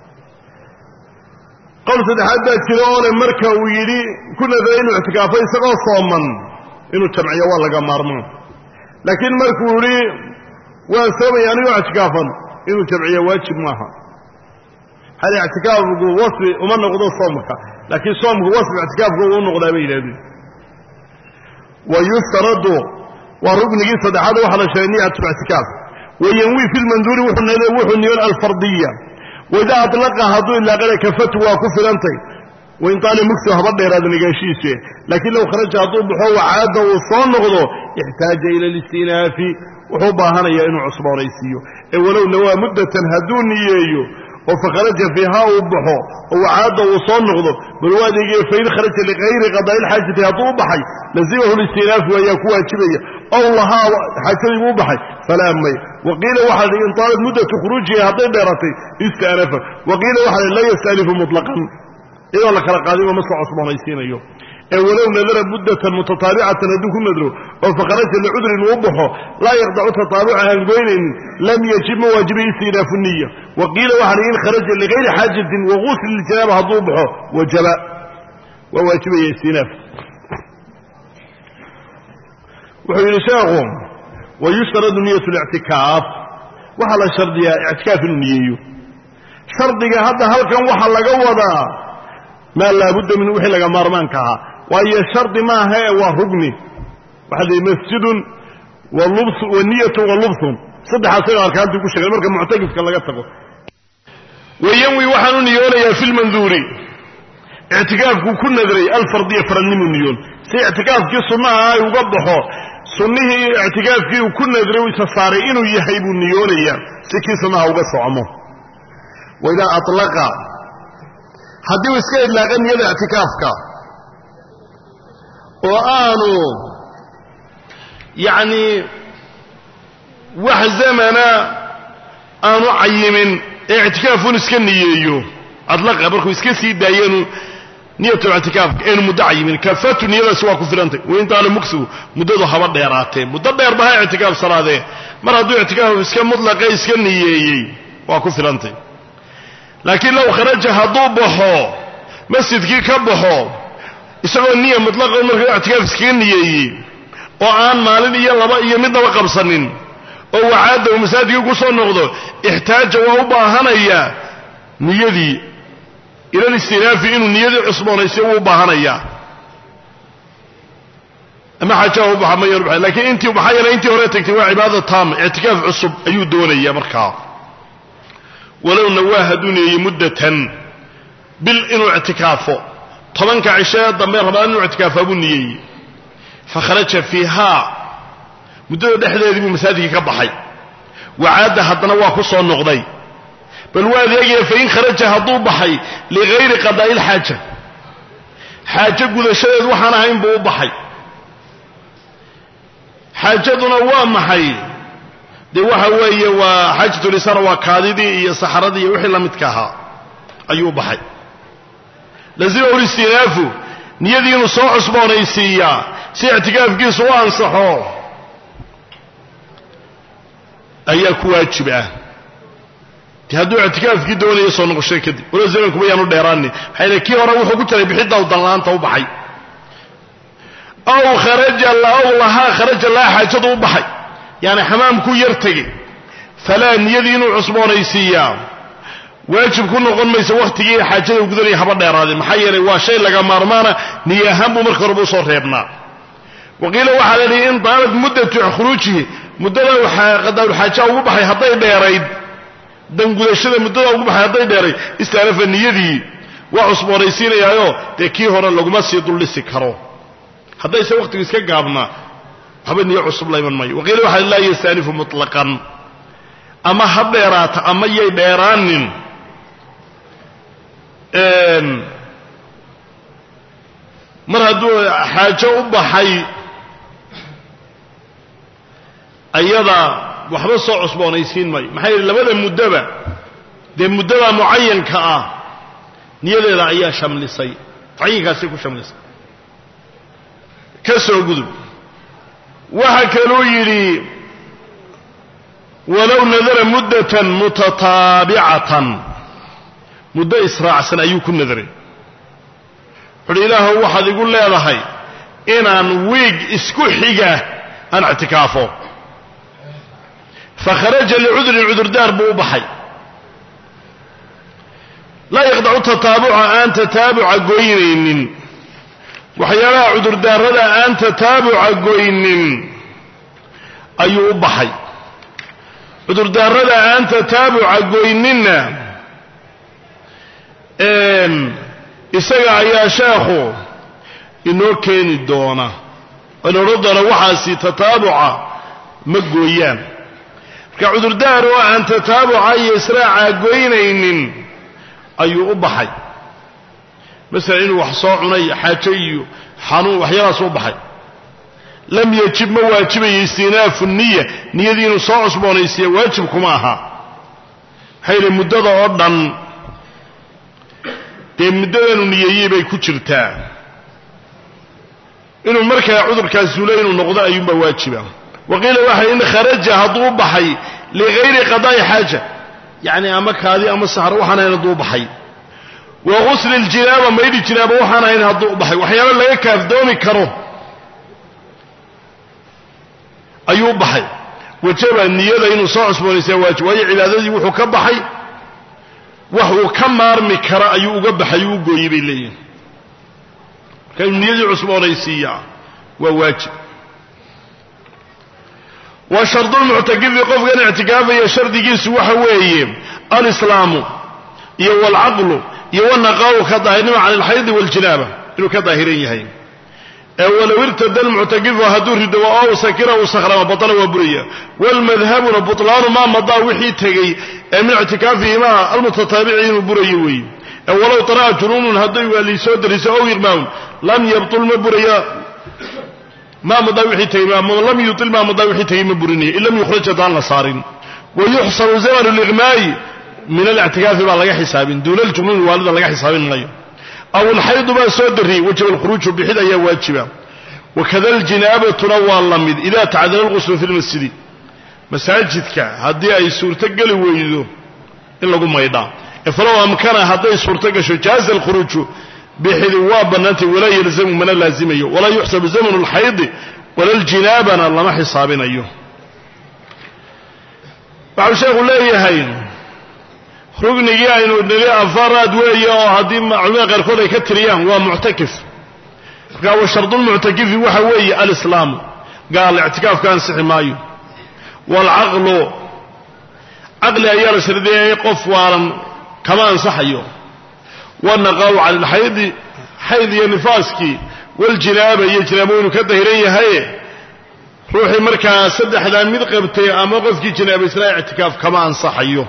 qowl saddexaad baa jira oo le marka uu yidhi ku nadray inuu ictikaafo isagoo sooman inuu jamciyo waa laga maarmaan laakiin markuu yidhi waan soomaya anigoo ictikaafan inuu jamciyo waajib maaha hal ictikaafku wasfi uma noqdo soomka laakiin soomku wasfi ictikaafku uu noqdaa bay yidhahdeen wayustaradu waa ruknigii saddexaad waxaa la sheegay niyatu ictikaaf wayanwi fi lmanduuri wuxuu niyoon alfardiya waidaa alaqa hadduu ilaaqana kafatu waa ku filantay wain taala mugsu haba dheeraada nagaashiise laakiin low kharaja hadduu baxo wacaada uu soo noqdo ixtaaja ila listinaafi wuxuu baahanayaa inuu cusboonaysiiyo ee walow nawaa muddatan hadduu niyeeyo oo fakharaja fiihaa uu baxo oo wacaada uu soo noqdo bal waadeegee fain kharaja likayri qadaai lxaajati hadduu u baxay lazimahu listinaafu ayaa ku waajibaya ow lahaa xaajadii buu u baxay falaa may waqiila waxaa lihi in taalat muddatu khuruujiha hadday dheeratay ista'nafa waqiila waxaa lihi laa yasta'nifu mutlaqan iyadoo la kala qaadinba ma soo cusboonaysiinayo ee walow nadara muddatan mutataabicatan hadduu ku nadro oo fakharaja licudrin uu baxo laa yaqdacu tataabuca aan goynaynin lam yajib ma waajiba istinaafu niya waqiila waxaa lihi in kharaja ligayri xaajatin wagusli ljanaaba hadduu baxo wajaba waa waajibaya istinaaf wuxuu yidhi sheekhu wayushtaradu niyat اlictikaaf وحل الشرطية اعتكاف النية شرطك هذا هل كان وحل لقوضا ما لا بد من وحي لك مارمانكها وهي الشرط ما هي ورقني وهذا مسجد واللبس والنية واللبس صدح صغار كانت يقول شغل مركب معتكف كان لقتكم وينوي وحن نيونيا في المنذور اعتكافك كل نذري الفردية فرنم النيون سي اعتكافك سنها يقبحه سنه اعتكافك كل نذري ويتصاري إنه يحيب النيونيا سكي سنها وقصوا عمه وإذا أطلق هدي وسكيد لغن يد اعتكافك وآنوا يعني وحزمنا آنوا عيمن اعتكاف نسكنيه أطلق بركو اسكسي داينو نية الاعتكاف إنه مدعي من كفته نية سواء كفرانته وإن تعالى مكسو مدده حبر ديراته مدده يربها اعتكاف صلاة مرة دو اعتكاف اسكن مطلق اسكنيه وكفرانته لكن لو خرج هضوبه مسجد كي كبه يسوي النية مطلقة مرة اعتكاف اسكنيه وآن مالين يلا بقى يمدنا وقبصنين oo waada oo masaajidka ku soo noqdo ihtaaj waa u baahanaya niyadii ila istinaafi inuu niyadii cusboonayso uu baahanaya ama xaja uu baahanaya laakiin intii waxa yar intii hore tagtay waa cibaadada taam i'tikaaf cusub ayuu doonaya markaa walaw nawahaduni muddatan bil inuu i'tikaafo 10 cishaa dambe rabaan inuu i'tikaafo abu niyay fa kharaja fiha مدة دحديدي بو مساجدك كبخاي وعاد حدنا وا كسو نقداي بل واد يجي فين خرج هدو بخاي لغير قضاء الحاجه حاجه غدشيد waxaan ahayn buu baxay xaajaduna waa maxay de waxa weeye waa xaajatu lisana waa kaadidii iyo saxaradii iyo wixii la midka ahaa ayuu baxay lazima ulistinaafu niyadiinu soo cusboonaysiiya si i'tikaafkiisu u ansaxo ayaa ku waajib ah haduu i'tikaafkii doonayay soo noqoshay kadib wala zamanku bayaanu dheeraani hayla kii hore wuxuu ku jiray bixida u dalaanta u baxay aw kharaja laha kharaja la haajadu u baxay yani xamaamku yartagay fala niyadiinu cusboonaysiiya waajib ku noqon mayso waqtigii haajada ugu daray haba dheeraade maxay yeelay waa shay laga maarmaana niyahan buu marka hore soo reebnaa waqila waxa la in daalad muddatu khuruujihi muddada waxa qadaar xaaja ugu baxay haday dheerayd dan gudashada muddada ugu baxay haday dheeray istaarafa niyadii waa cusboonaysiinayaayo de kii hore lagu ma sii dullisi karo haday se waqtiga iska gaabna haba niyo cusub layman may waqila waxa la yastaanifu mutlaqan ama habeeraata ama yay dheeraanin mar haduu xaajo u baxay ayada waxba soo cusboonaysiin may maxay labada muddaba de muddada muayyanka ah niyadeeda ayaa shamlisay tayinkaasi ku shamlisay kasoo gudub waxa kaloo yiri walaw nadara muddatan mutatabi'atan muddo israacsan ayuu ku nadaray ilaahu waxaad igu leedahay inaan wiig isku xiga aan i'tikaafo فخرج لعذر العذر دار بو بحي لا يقطع التتابع أن تتابع قوينين وحيالا عذر دار رضا أن تتابع قوينين أيو بحي عذر دار رضا أن تتابع قوينين إساقع يا شيخو إنو كين الدونة أنو رضا وحاسي تتابع مقويان كعذر دار وأن تتابع يسرع قوينين أيو أبحي مثلا إنه وحصاعني حاجي حنو وحيرا صبحي لم يجب مواجب يستناف النية نية دي نصاص بونيسية واجبكم معها حين المدة أردن دي مدة نية بيكوشرتا إنه مركا عذر كالزولين ونقضاء يوم واجبا وقيل واحد إن خرج هضوب بحي لغير قضاء حاجة يعني أمك هذه أم السحر وحنا ينضوب بحي وغسل الجنابة ما يدي الجنابة وحنا ينضوب بحي وحيانا لا يكاف دوني كروه أيوب بحي wajaba niyada inuu soo cusboonaysaa waajib waayo cibaadadii wuxuu ka baxay wax uu ka maarmi kara ayuu uga baxay uu gooyay bay leeyihiin marka inuu niyadii cusboonaysiiyaa waa waajib wa shardu lmuctakifi qofkan ictikaafaya shardigiisu waxa weeye alislaamu iyo walcaqlu iyo wanaqaa'u ka daahirnima can alxaydi waljinaaba inuu ka daahiran yahay walow irtada almuctakifu hadduu rido oo sakira uu sakhrama batala waa buraya walmadhabuna butlaanu maa madaa wixii tegey ee min ictikaafihimaa almutataabici inuu burayo weeye walow tara'a junuunun hadday waalii soo dariso ow iqmaa'un lam yabtul ma buraya maa madaa wixii tegey lam yutil maa madaa wixii tegey ma burinayo in lam yukhraj haddaan la saarin wayuxsabu zamanu liqmaa'i min alictikaafi baa laga xisaabin duuna aljunuuni waalida laga xisaabin maayo aw alxaydu baa soo dariyey wajaba alkhuruuju bixid ayaa waajiba wakada aljinaabatuna waa la mid idaa tacadala alquslu fi lmasjidi masaajidka haddii ay suurto geli weydo in lagu maydhaa falow amkana hadday suurto gasho jaaza alkhuruuju bixidi waa bannaantay walaa yalzamu mana laazimayo walaa yuxsabu zamanu alxaydi wala aljinaabana lama xisaabinayo waxau sheekhu leeyahay rugnigii aynu nili afaraad weeye oo haddii culimada qaarkood ay ka tiriyaan waa muctakif markaa wa shardulmuctakifi waxa weeye alislaamu gaal ictikaafka ansixi maayo waalcaqlu caqli ayaa la shardiyay qof waalan kama ansaxayo wanaqaa'u cala alxaydi xayd iyo nifaaskii waljinaaba iyo jinaabo inuu ka dahiran yahaye ruuxii markaa saddexdaa mid qabtay ama qofkii jinaabaysnaa ictikaaf kama ansaxayo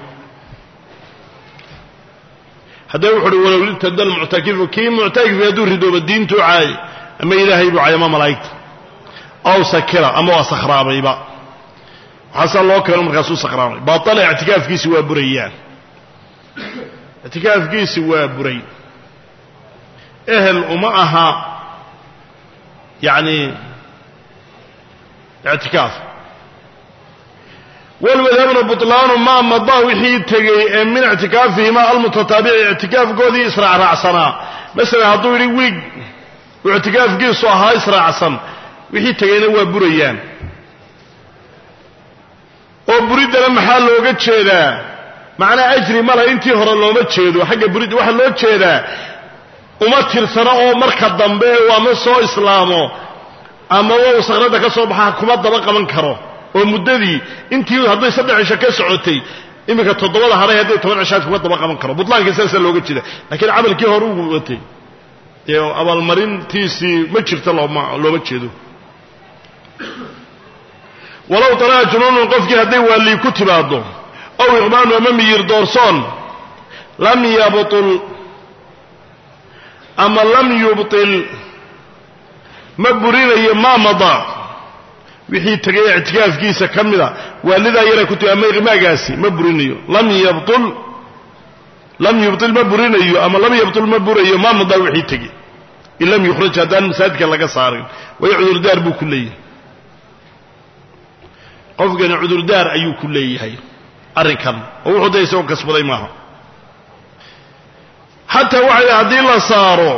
hadday wuxu uhi walow irtada almuctakifu kii muctakifka hadduu ridooba diintuu caayay ama ilaahay buu caayay ama malaa'igta aw sakira ama waa sakhraamayba waxaasaa loo keeno markaasuu sakhraamay baatala ictikaafkiisi waa burayaan ictikaafkiisi waa buray ehel uma aha yacni ictikaaf walmadhabna butlaanu maa madaa wixii tegey ee min ictikaafihimaa almutataabici ictikaafkoodii israacraacsanaa masalan hadduu yidhi wiig uu ictikaafkiisu ahaa israacsan wixii tegeyna waa burayaan oo buriddana maxaa looga jeedaa macnaa ajri mala intii hore looma jeedo xagga buridda waxaa loo jeedaa uma tirsano oo marka dambe ama soo islaamo ama uu sakhrada ka soo baxa kuma daba qaban karo oo muddadii intii hadday 3 cisho ka socotay iminka 7 haray hadday 10 cishaad kuma daba qaban karo butlaanka saasa looga jeeda laakiin amalkii hore uu watay ee abaalmarintiisii ma jirto looma jeedo walow taraa junuunun qofkii hadday waalii ku timaado aw iqmaanu ama miyir doorsoon lam yabtul ama lam yubtil ma burinayo ma madaa wixii tagay ictikaafkiisa kamida waalidaa yara ku timaama iqmaagaasi ma burinayo lam yubtil ma burinayo ama lam yabtul ma burayo ma madaa wixii tagay in lam yukhraj haddaan masaajidka laga saarin way cudurdaar buu ku leeyahay qofkana cudurdaar ayuu ku leeyahay arrinkan oo wuxuu day soo kasbaday maaha xataa waxay haddii la saaro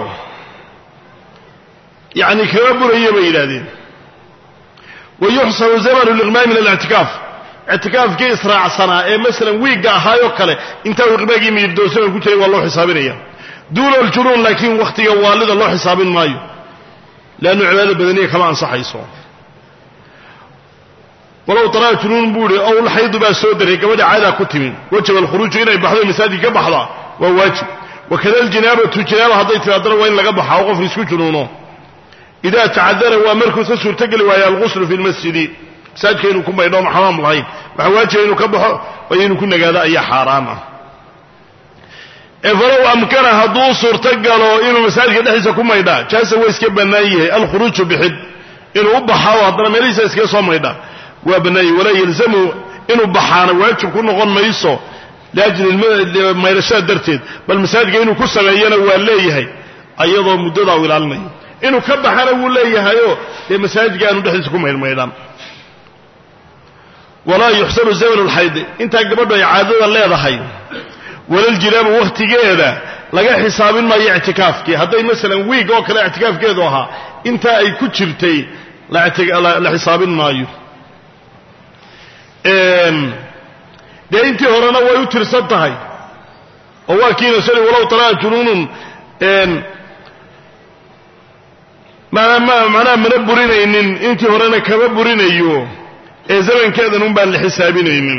yani kama burayo bay yidhahdeen wayuxsabu zamanu liqmaam min alictikaaf ictikaafkii israacsanaa ee masalan wiigga ahaayoo kale intaa uu iqmaagii miyirdoosana ku jiray waa loo xisaabinaya duuna aljunuun laakiin wakhtiga waalida loo xisaabin maayo leannu cibaadada badaniya kama ansaxayso walow taraa junuun buu ihi ow lxaydu baa soo daray gabadha caadaa ku timin wajaba alkhuruuju inay baxdo masaajid ka baxdaa waa waajib wakada aljinaabatu jinaaba hadday timaadana waa in laga baxaa oo qofku isku junuuno idaa tacadara waa markuusa suurtogeli waayo alquslu fi lmasjidi masaajidka inuu ku maydho ma xamaam lahayn waxaa waajiba inuu ka baxo waayo inuu ku nagaado ayaa xaaraam ah falow amkana hadduu suurto galo inuu masaajidka dhexdiisa ku maydhaa jaasa waa iska bannaan yahay alkhuruuju bixid inuu u baxaa oo haddana meelihiisa iskaga soo maydhaa waa bannaanyay walaa yalzamu inuu baxaana waajib ku noqon mayso liajli maydhashada darteed bal masaajidka inuu ku sameeyana waa leeyahay ayadoo muddadaa u ilaalinayo inuu ka baxana wuu leeyahayoo dee masaajidka aanu dhexdiisa ku maydhmaydhan walaa yuxsabu zamanu lxaydi intaa gabadhu ay caadada leedahay walaljinaabu wakhtigeeda laga xisaabin maayo ictikaafkii hadday masalan wiig oo kale ictikaafkeedu ahaa intaa ay ku jirtay la xisaabin maayo dee intii horena way u tirsan tahay oo waa kiina shalay walow talaa junuunun macnaha mana burinaynin intii horena kama burinayo ee zamankeedan un baan la xisaabinaynin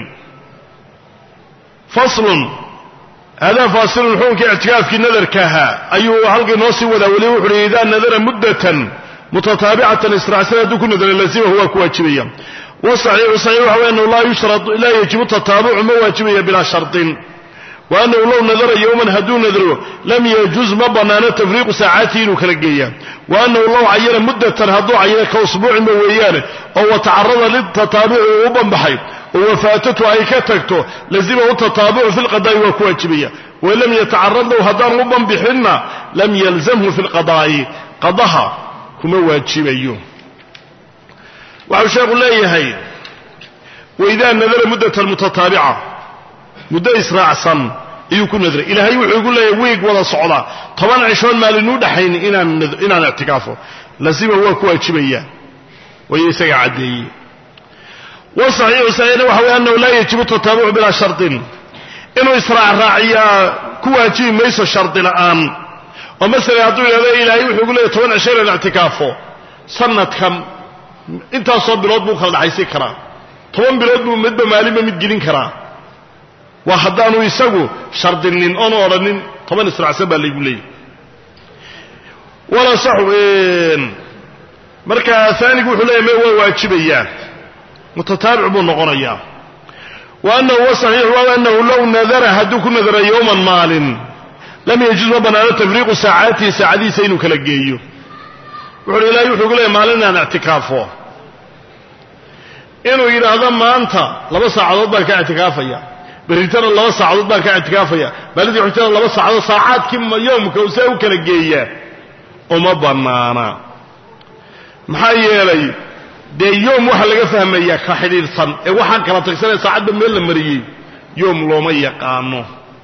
faslun hada faasilun xukunkii ictikaafkii nadarka ahaa ayuu halkii noo sii wadaa weli wuxu uhi idaa nadara muddatan mutataabicatan israacsan hadduu ku nadara lazimahu waa ku waajibaya wasaxiixu saxiix waxa wey annahu laa yajibu tataabucu ma waajibaya bilaa shardin wa annahu low nadara yowman hadduu nadro lam yajuz ma bannaano tafriiqu saacaatihi inuu kala geeya wa annahu low cayana muddatan hadduu cayana ka usbuucinba weeyaane oo watacarada litataabuci uu u banbaxay oo wafaatatu ay ka tagto lazimahu tataabucu fi lqadaa'i waa ku waajibaya wain lam yatacarad lahu haddaan u banbixinna lam yalzamhu fi lqadaa'i qadaha kuma waajibayo waxau sheekhu leeyahay waidaa nadara muddatan mutataabica muddo israacsan ayuu ku nadray ilaahay wuxuu igu leeyahay wiig wada socda 10 cishoon maalinuu dhaxayn inaan ictikaafo lazima waa ku waajibaya way isaga cadeeyay wasaxiixu saxiixna waxa weeye annahu laa yajibu tataabucu bilaa shardin inuu israac raaciyaa ku waajibi mayso shardi la'aan oo masalan hadduu yidhahdo ilaahay wuxuu igu leeyahay 10 cisho inaan ictikaafo sanadkan intaasoo bilood buu kala dhaxaysi karaa 10 bilood buu midba maalinba mid gelin karaa waa haddaanu isagu shardinin oonu odhanin 10 israacsan baa laygu leeyahy wala sax marka aanigu wuxuu leeyahay waa waajibayaa mutataabic buu noqonayaa wa annahu wasaxiix wa annahu low nadara hadduu ku nadara yowman maalin lam yajuz ma banaano tafriiqu saacaatihi saacadiisa inuu kala geeyo wuxuu ilaahay wuxuu ku leeyahay maalin inaan ictikaafo inuu yidhaahdo maanta 2 saacadood baan ka ictikaafaya berritana 2 saacadood baan ka ictikaafaya maalintii xigtana 2 saacadood saacadkii yoomka uu saa u kala geeyaa uma bannaana maxaa yeelay dee yoom waxa laga fahmayaa ka xidhiidhsan ee waxaan kala tagsanay saacadba meel la mariyey yoom looma yaqaano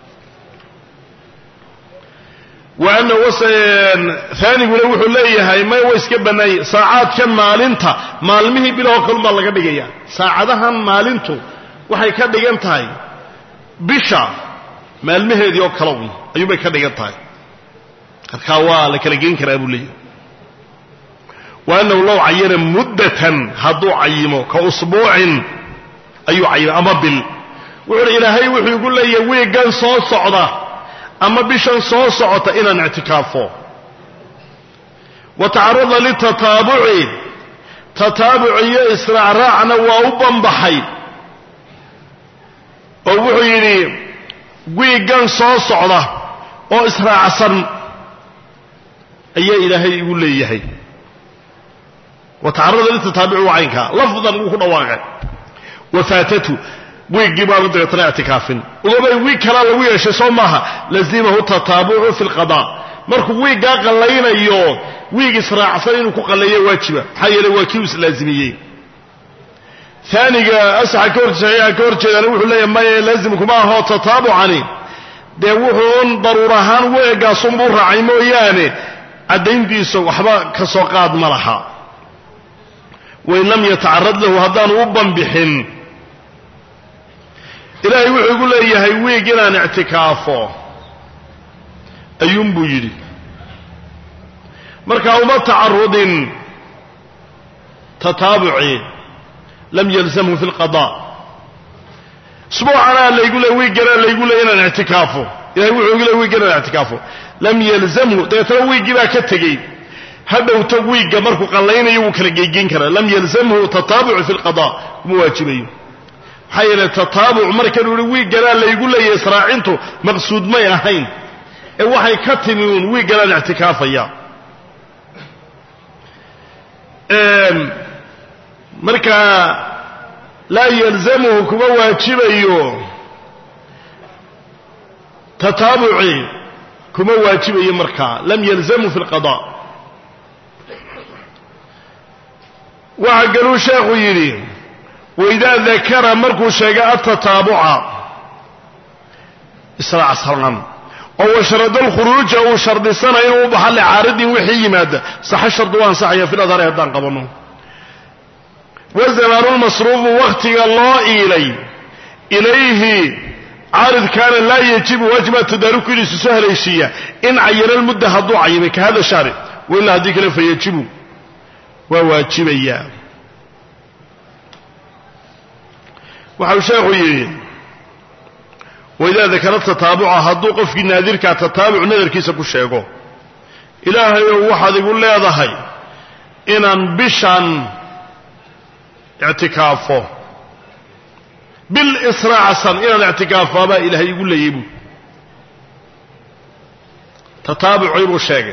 wa anna aaniguna wuxuu leeyahay may wa iska bannaayey saacaadkan maalinta maalmihii bilahoo kalun baa laga dhigaya saacadahan maalintu waxay ka dhigan tahay bisha maalmaheedii oo kale un ayuubay ka dhigan tahay halkaa waa la kala geyn karaa buu leeyahay wa annahu low cayana muddatan hadduu cayimo ka usbuucin ayuu cayimo ama bil wuxuuhi ilaahay wuxuu igu leeyahay wiiggan soo socda ama bishan soo socota inaan ictikaafo wa tacarada litataabuci tataabuc iyo israacraacna waa u banbaxay oo wuxuu yidhi wiiggan soo socda oo israacsan ayaa ilaahay igu leeyahay wa tacarada litataabuci waa caynkaa lafdan wuu ku dhawaaqay wafaatatu wiiggii baanu dabeetana ictikaafin ugabay wiig kalaa lagu yeeshay soo maaha lazimahu tataabucu fi lqadaa markuu wiiggaa qallaynayo wiig israacsan inuu ku qalleeyo waajiba maxaa yeelay waa kii u islaazimiyey aaniga asaxa ka horjeedana wuxuu leeyahay maya laazimkuma ahoo tataabucani dee wuxuun daruur ahaan weegaasunbuu raacay mooyaane caddayntiisa waxba ka soo qaad ma laha wain lam yatacarad lahu haddaanu u banbixin ilaahay wuxuu igu leeyahay wiig inaan ictikaafo ayuunbuu yidhi markaa uma tacarudin tataabuci lam yalzamhu fi lqadaa usbuucanaa laygu le wiigganaa laygu leey inaan ictikaafo ilahay wuxuu igu leey wiiggan inaan ictikaafo lam yalzamhu dabeetana wiiggii baa ka tegey hadhowta wiigga markuu qallaynayo wuu kala geegeyn karaa lam yalzamhu tataabucu fi lqadaa kuma waajibayo maxaa yeelay tataabuc markanuu ihi wiigganaa laygu leeyahay israacintu maqsuud may ahayn ee waxay ka timi uun wiigganaan ictikaafaya markaa laa yalzamuhu kuma waajibayo tataabuci kuma waajibayo markaa lam yalzamhu fi lqadaa waxa galuu sheekhu yidhi waidaa dakara markuu sheegay atataabuca israacsanan oo washarada alkhuruuja uu shardisanayo inuu u baxa licaaridin wixii yimaada saxa shardu waa ansaxaya fi ladhari haddaan qabanno وزمان المصروف وقت الله إليه عارض كان لا يجب واجب التدارك لسهل الشيء إن عين المدة هضو عينك هذا شارع وإلا هذيك فيجب وواجب إياه وحاو شيخ وإذا ذكرت تتابع هضو قف في نادرك تتابع نذر كيسا كشيخه إلهي وحد يقول لي هذا هاي إن بشان اعتكافه بالإسراع صن إن الاعتكاف فابا إلهي يقول لي يبو تتابع عيب الشيخ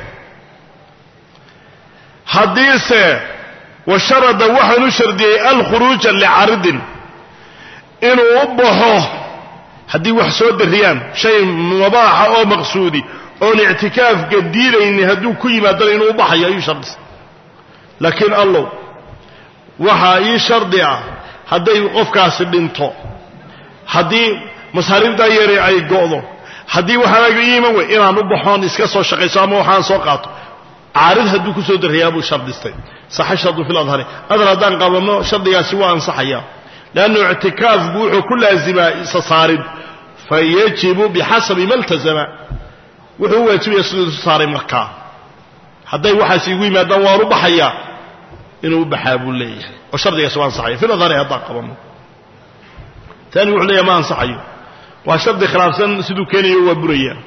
حديثة وشرد وحن نشردي الخروج لعرض إنه أبحه حدي وحسود الريان شيء مباح أو مقصودي أو الاعتكاف قدير إني هدو كي ما دل إنه أبحه يا شرد لكن الله وحا يشرد حدي يقف كاسب بنتو حدي مصاريف دايري أي قوضو حدي وحنا قيمة وإنا نبحان إسكسو شقيسامو وحان سوقاتو عارض هدو كسود الرياب وشرد استيد صح الشرد في الأظهر أذر هدان قابلنا شرد ياسوا صحيا لأنه اعتكاف بوحو كل الزباء صارد فيجب بحسب ما التزم وهو يجب يصار مكة حتى يوحس يقول ما دوار بحيا إنه بحاب الليل وشرد ياسوا صحيا في الأظهر هدان قابلنا ثاني وحلي ما صحيا وشرد خلافا سدو كيني وبريا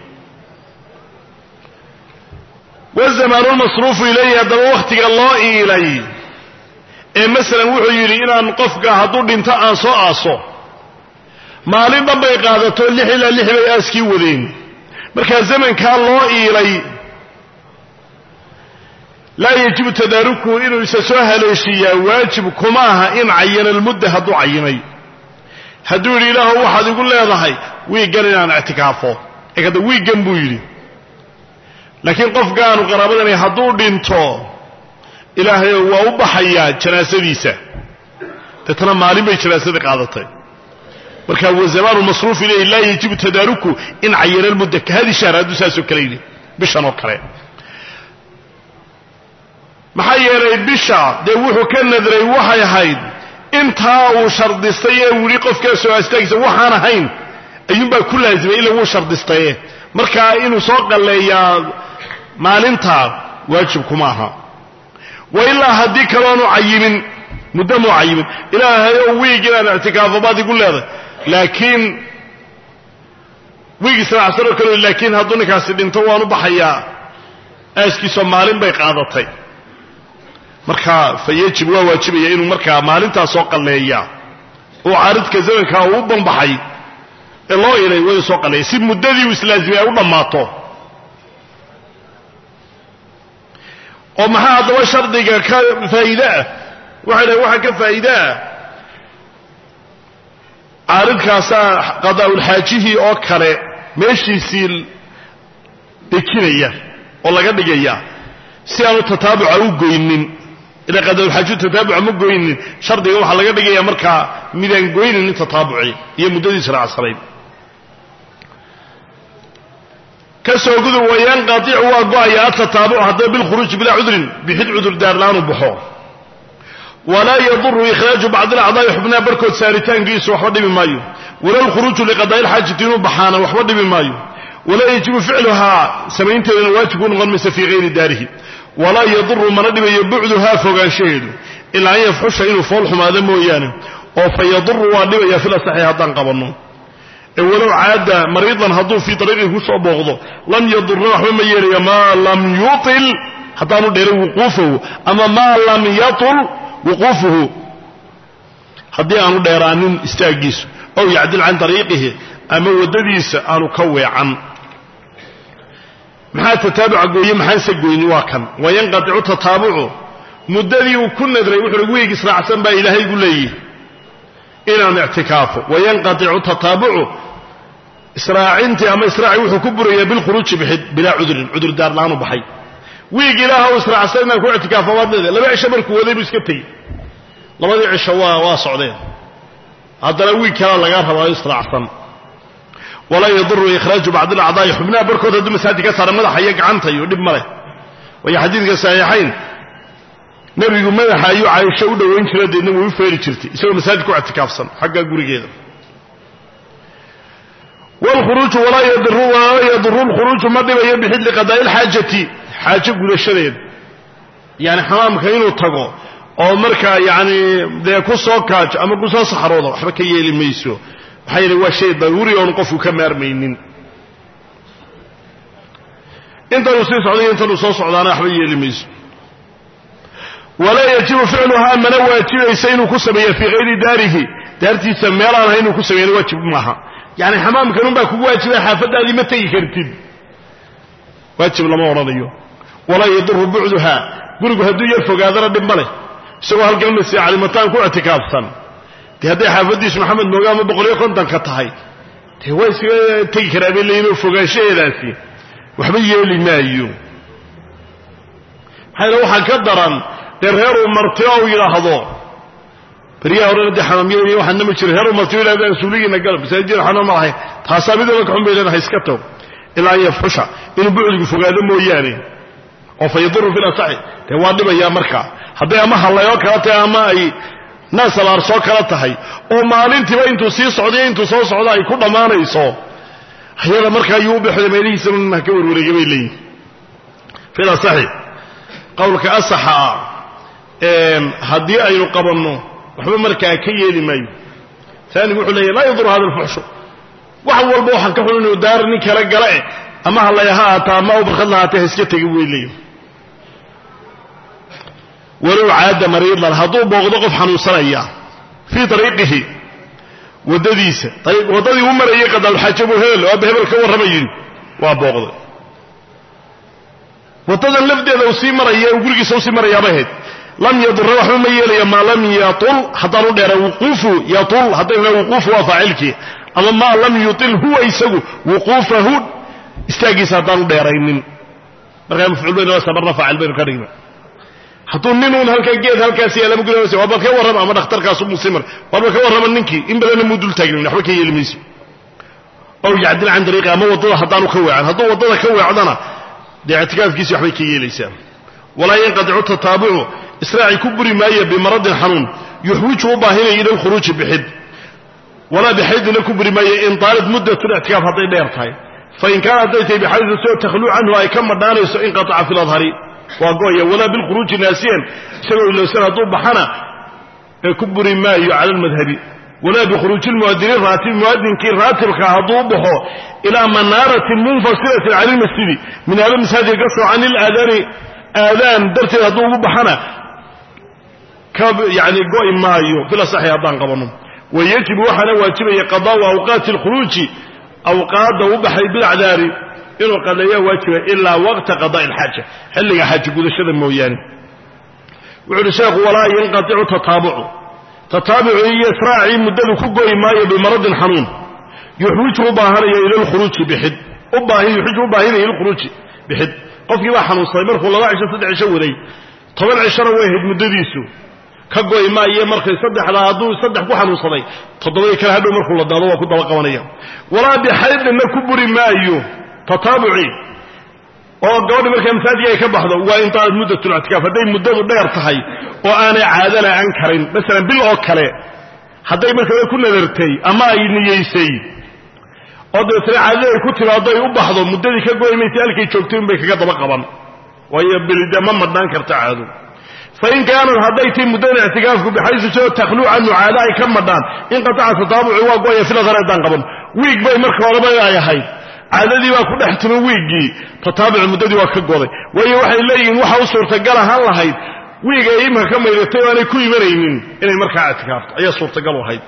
والزمان المصروف إليه هذا وقت الله إليه مثلا wuxuu yiri inaan qofka haduu dhinto aan soo aaso maalin dambay qaadato 6 ila 6 bay aaski wadeen marka zamanka loo iilay la yajibu tadaruku inuu isa soo haleeshiya waajib kuma aha in ayana muddo haduu ayinay haduu yiri ilaahu waxaad igu leedahay wii galinaan i'tikaafo eegada wii gan buu yiri laakiin qofka aanu qaraabadani haduu dhinto إلهي وأبحيا جناسديسة تتنا مالين بي جناسد قادتين مركا هو الزمان المصروف إليه لا يجب تداركه إن عين المدة كهذه الشهر هذا ساسو كليني بشا نوكرين محيّر بشا دوحو كان نذري وحي هايد انتهاو شردستيه وريقف كاسو استيقظ وحانا هين أيوبا كلها زي إلا هو شردستيه مركا إنو سوق اللي مالنتا واجب كماها وإلا هدي كلانو عيمين مدة معيمين إلهي ويجي أنا اعتكاف بعض يقول هذا لكن ويجي سنة عصر كله لكن هدونك عسدين توانو بحياة أسكي سمالين بيق عادتين مركا فيجب وواجب يأينو مركا مالين تاسوق اللي وعارض كذلك كاوبا بحي الله إليه ويسوق اللي سيب مدة دي ويسلازمي أولا ماتو ومحا هذا شرطك كفائدة وحا كفائدة عارض كاسا قضاء الحاجيه أوكري ماشي سيل بكينية والله قد جاية سيانو تتابع أوقوينين إذا قضاء الحاجيه تتابع مقوينين شرطك وحا لقد جاية مركا ميدان قوينين تتابعي هي مدد سرع صريب كسوغد وينقطع وقايا التتابع هذا بالخروج بلا عذر بحد عذر دار لانو بحور ولا يضر إخراج بعض الأعضاء يحبنا بركوت سارتان قيس وحود بمايو ولا الخروج لقضاء الحاجة بحانا وحود بمايو ولا يجب فعلها سمينت الواجب غمس في غير داره ولا يضر من ردب يبعدها فوق شهد إلا أن يفحش إنه فولح هذا مويانا وفيضر وادب يفل صحيح قبلنا ولو عاد مريضا هضو في طريقه سو بوغدو لم يضر وحما يري ما لم يطل حتى ندير وقوفه اما ما لم يطل وقوفه حدي انو ديرانين استاغيس او يعدل عن طريقه اما ودديس انو كوي عن ما تتابع قوي ما حنسغوين واكن وينقطع تتابعه مددي وكن ندري وخو ويغ اسراعسن با الهي يقول لي إلى اعتكافه وينقطع تتابعه إسراعينتي أما إسراعي وحكبره بالخروج بلا عذر دار لانو بحي ويجي لها وإسراع سيدنا كو اعتكافه وادنا لما يعيش مركو وذي بسكتي لما يعيش واسع دين هذا لو كان لغارها وإسراع سن ولا يضر إخراج بعض الأعضاء يحبنا بركو ذا مسادي كسر مدح يقعنته يودب مره وهي حديث صحيحين nabigu madaxa ayuu Caaisha u dhaweyn jiray deedna wuu feeri jirtay isagoo masaajidka ku i'tikaafsan xagga gurigeeda wal khuruuj wala yadru al khuruuj ma dhibayo bixid liqadaa'il haajati haajo gudashadeed yani xamaamka inuu tago oo marka yani de ku soo kaaj ama ku soo saxaroodo waxba ka yeeli mayso waxa yiri waa shay daruuri oo qofku ka maarmaynin inta uu sii socday inta uu soo socdaana waxba yeeli mayso wala yajibu fi'luha man waajib saynu ku sameeyo fi ghayri darihi dartiisa meelaan haynu ku sameeyo waajib maaha yani xamaamkan baa kugu waajibay xaafadaadii ma tagi kartid waajib lama oranayo wala yadru bu'daha gurigu haduu yar fogaadana dhib male isagoo halkan ma si calimataan ku i'tikaafsan hadday xaafadiisu maxamed moogaama 150 ka tahay way iska tagi karaan leeyno fogaanshadeedaasi waxba yeeli maayo hayla waxa ka daran reeru martiyo oo yiraahdo bariyaa hore de xamaamiyada waxa nama jiro reeru martiyo ilaa suuligiina galab saajir xana ma ahay taasabida ka xumbeeyeen hayska taw ilaa ay fusha inuu buuligu fogaado mooyaane oo fayaduru fil asahi waa dhibaya marka haday ama halayo kala tahay ama ay naasalaar soo kala tahay oo maalintiiba intuu sii socday intuu soo socdo ay ku dhamaanayso hayada marka ayuu bixday meelihiisa ma ka warwareegay leeyahay fil asahi qawlka asaha hadii aynu qabanno waxba markaa ka yeeli maayo ثاني wuxuu leeyahay la yadru hada al-fuhsh wax walba waxaan ka xulino daar nin kala gala ama hal yaha ta ma u barxad lahaatay iska tagi weeyay walaw aada mariid la hadu booqdo qof xanuunsanaya fi tariiqihi wadadiisa wadadii uu marayay qadal xajabu heel oo behel ka waramayin waa booqdo wadada lafdeeda uu sii marayay gurigiisa uu sii marayay baheed lam yadur wax ma yeelay ma lam yatul hadan u dheer wuquufu yatul hadan wuquufu waa faa'ilki ama ma lam yutil huwa isagu wuquufahu istaagiisa hadan u dheeraynin marka mafcuul bayna sabarna faa'il bayna ka dhigna hadduu ninun halka geed halkaas yaala ma gudayso waa ka warrama ama dhakhtarkaas uu musimar waa ka warrama ninkii in badan muu dul taagin waxba ka yeelmayso oo yaadil aan dariiqa ama wadada hadaan ka weecan hadduu wadada ka weecdana i'tikaafkiisa waxba ka yeelaysaa wala yanqadi'u tataabu'u israa'i kubri maaya bi marad hanun yuhwiju baahina ila al-khuruj bihid wala bihidna kubri maaya in talib muddatu i'tikaaf haday dheer tahay fa in kana hadaytay bihayth soo takhlu anhu ay kama dhaanayso in qata'a fil adhari وقوية ولا بالخروج ناسيا سبب لو سنة بحنا كبري ما على المذهبي ولا بخروج المؤذنين راتب مؤذن كي راتب كهضوبه إلى منارة منفصلة عن المسجد من هذا المساجد يقصوا عن الآذان آذان درت الهضوب بحنا يعني قوي ما بلا صحيح أبان قبنهم ويجب وحنا واجب يقضاء أوقات الخروج أوقات وبحي بالعذار إنه قد لا واجب إلا وقت قضاء الحاجة حلق حاجة قد الشذا المويان وعرشاق ولا ينقطع تتابع يسراعي مدد كقوي ماء بمرض حنون يحوج باهرية إلى الخروج بحد يحوج باهرية إلى الخروج بحد قف كما حنون صيبر خلا عشان صدع شوري طبعا 10 واحد مدديسو كقوي ماء مركز صدح على هذو صدح كو حنون صدي تضوي كلا هذو مركو لا دالو كو دبا قوانيا ولا بحيث ان كبر ماء تتابعي oo gabadha markay masaajidka ay ka baxdo waa inta muddatul i'tikaaf haday muddadu dheer tahay oo aanay caado la aan karin mesela bil oo kale haday markay ku nadartay ama ay niyeysay oo dadka caado ay ku timaado ay u baxdo muddadii ka gooymaysay halkay joogtay bay kaga daba qaban way bilidama madaan karta caado فإن كان هديت مدة اعتكافك بحيث سوى تخلو عنه عادة أي كم مدان إن قطع تطابع واقوية في الغريطان قبل ويك باي مركة وربا يا هاي عاددي waa ku dhaxtimo wiigi tataabic mudadii waa ka goday way waxay leeyihiin waxa u suurtagal ahaan lahayd wiiga ima ka meeratay oo ay ku imaraynin inay markaa i'tikaafto ayaa suurtagal ahayd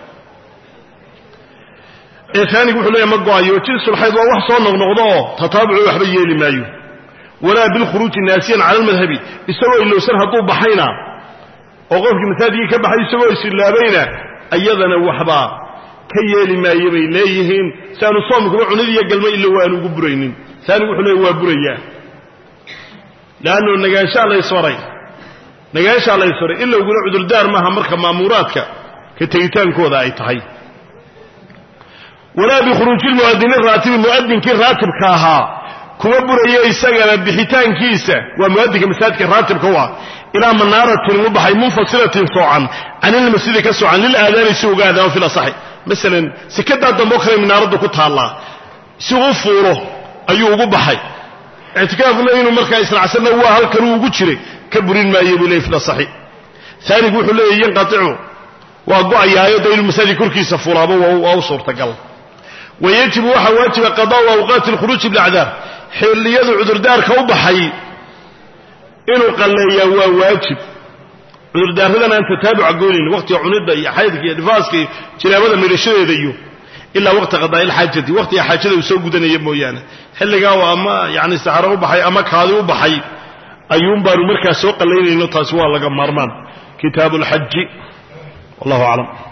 ثاني wuxuu leeyahay ma go'ayo jinsul hayd waa wax soo noqnoqdo tataabic waxba yeeli maayo wala bil khuruj naasiyan ala al-madhhabi isagoo ilowsan haduu baxayna oo qofkii masaajidka ka baxay isagoo islaabayna ayadana waxba ka yeeli maayo bay leeyihiin saanu soomku cunadiya galma illa waan ugu buraynin saani wuxuu leeyahay waa buraya laano nagaasha la iswaray illa ugu cudur daar maaha marka maamuraadka ka tagitaankooda ay tahay wala bi khuruj al mu'adhdhin ratib mu'adhdhin ki ratibka aha kuma buraya isagana bixitaankiisa waa mu'adhdhinka masaajidka ratibka waa إلى منارة مبحي منفصلة صوعا عن المسجد كسوعا للآذان سوء هذا في الأصحي مثلا سكدة دموكري منارة كتها الله سوء فوره أيوه مبحي اعتكافنا إنه مركز إسرع سنة هو هالكرو وجشري كبرين ما يبلي في الأصحي ثاني يقول له ينقطعه وأقوى يايده المساجد كركي سفورابه أو صورة قلب ويجب واجب قضاء أوقات الخروج بالأعذار حين يدعو عذر دار كوبحي إنه قال لي هو واجب عذر دار هذا أن تتابع قولين وقت يعنده يا حيدك يا نفاسك تلاوة من الشيء ذيه إلا وقت قضاء الحاجة وقت حاجة يسوق دنا يبويانا هل جاوا أما يعني سعره بحي أما كهذا بحي أيوم بارو مركز سوق الليل إنه تسوى لقى مرمان كتاب الحج والله أعلم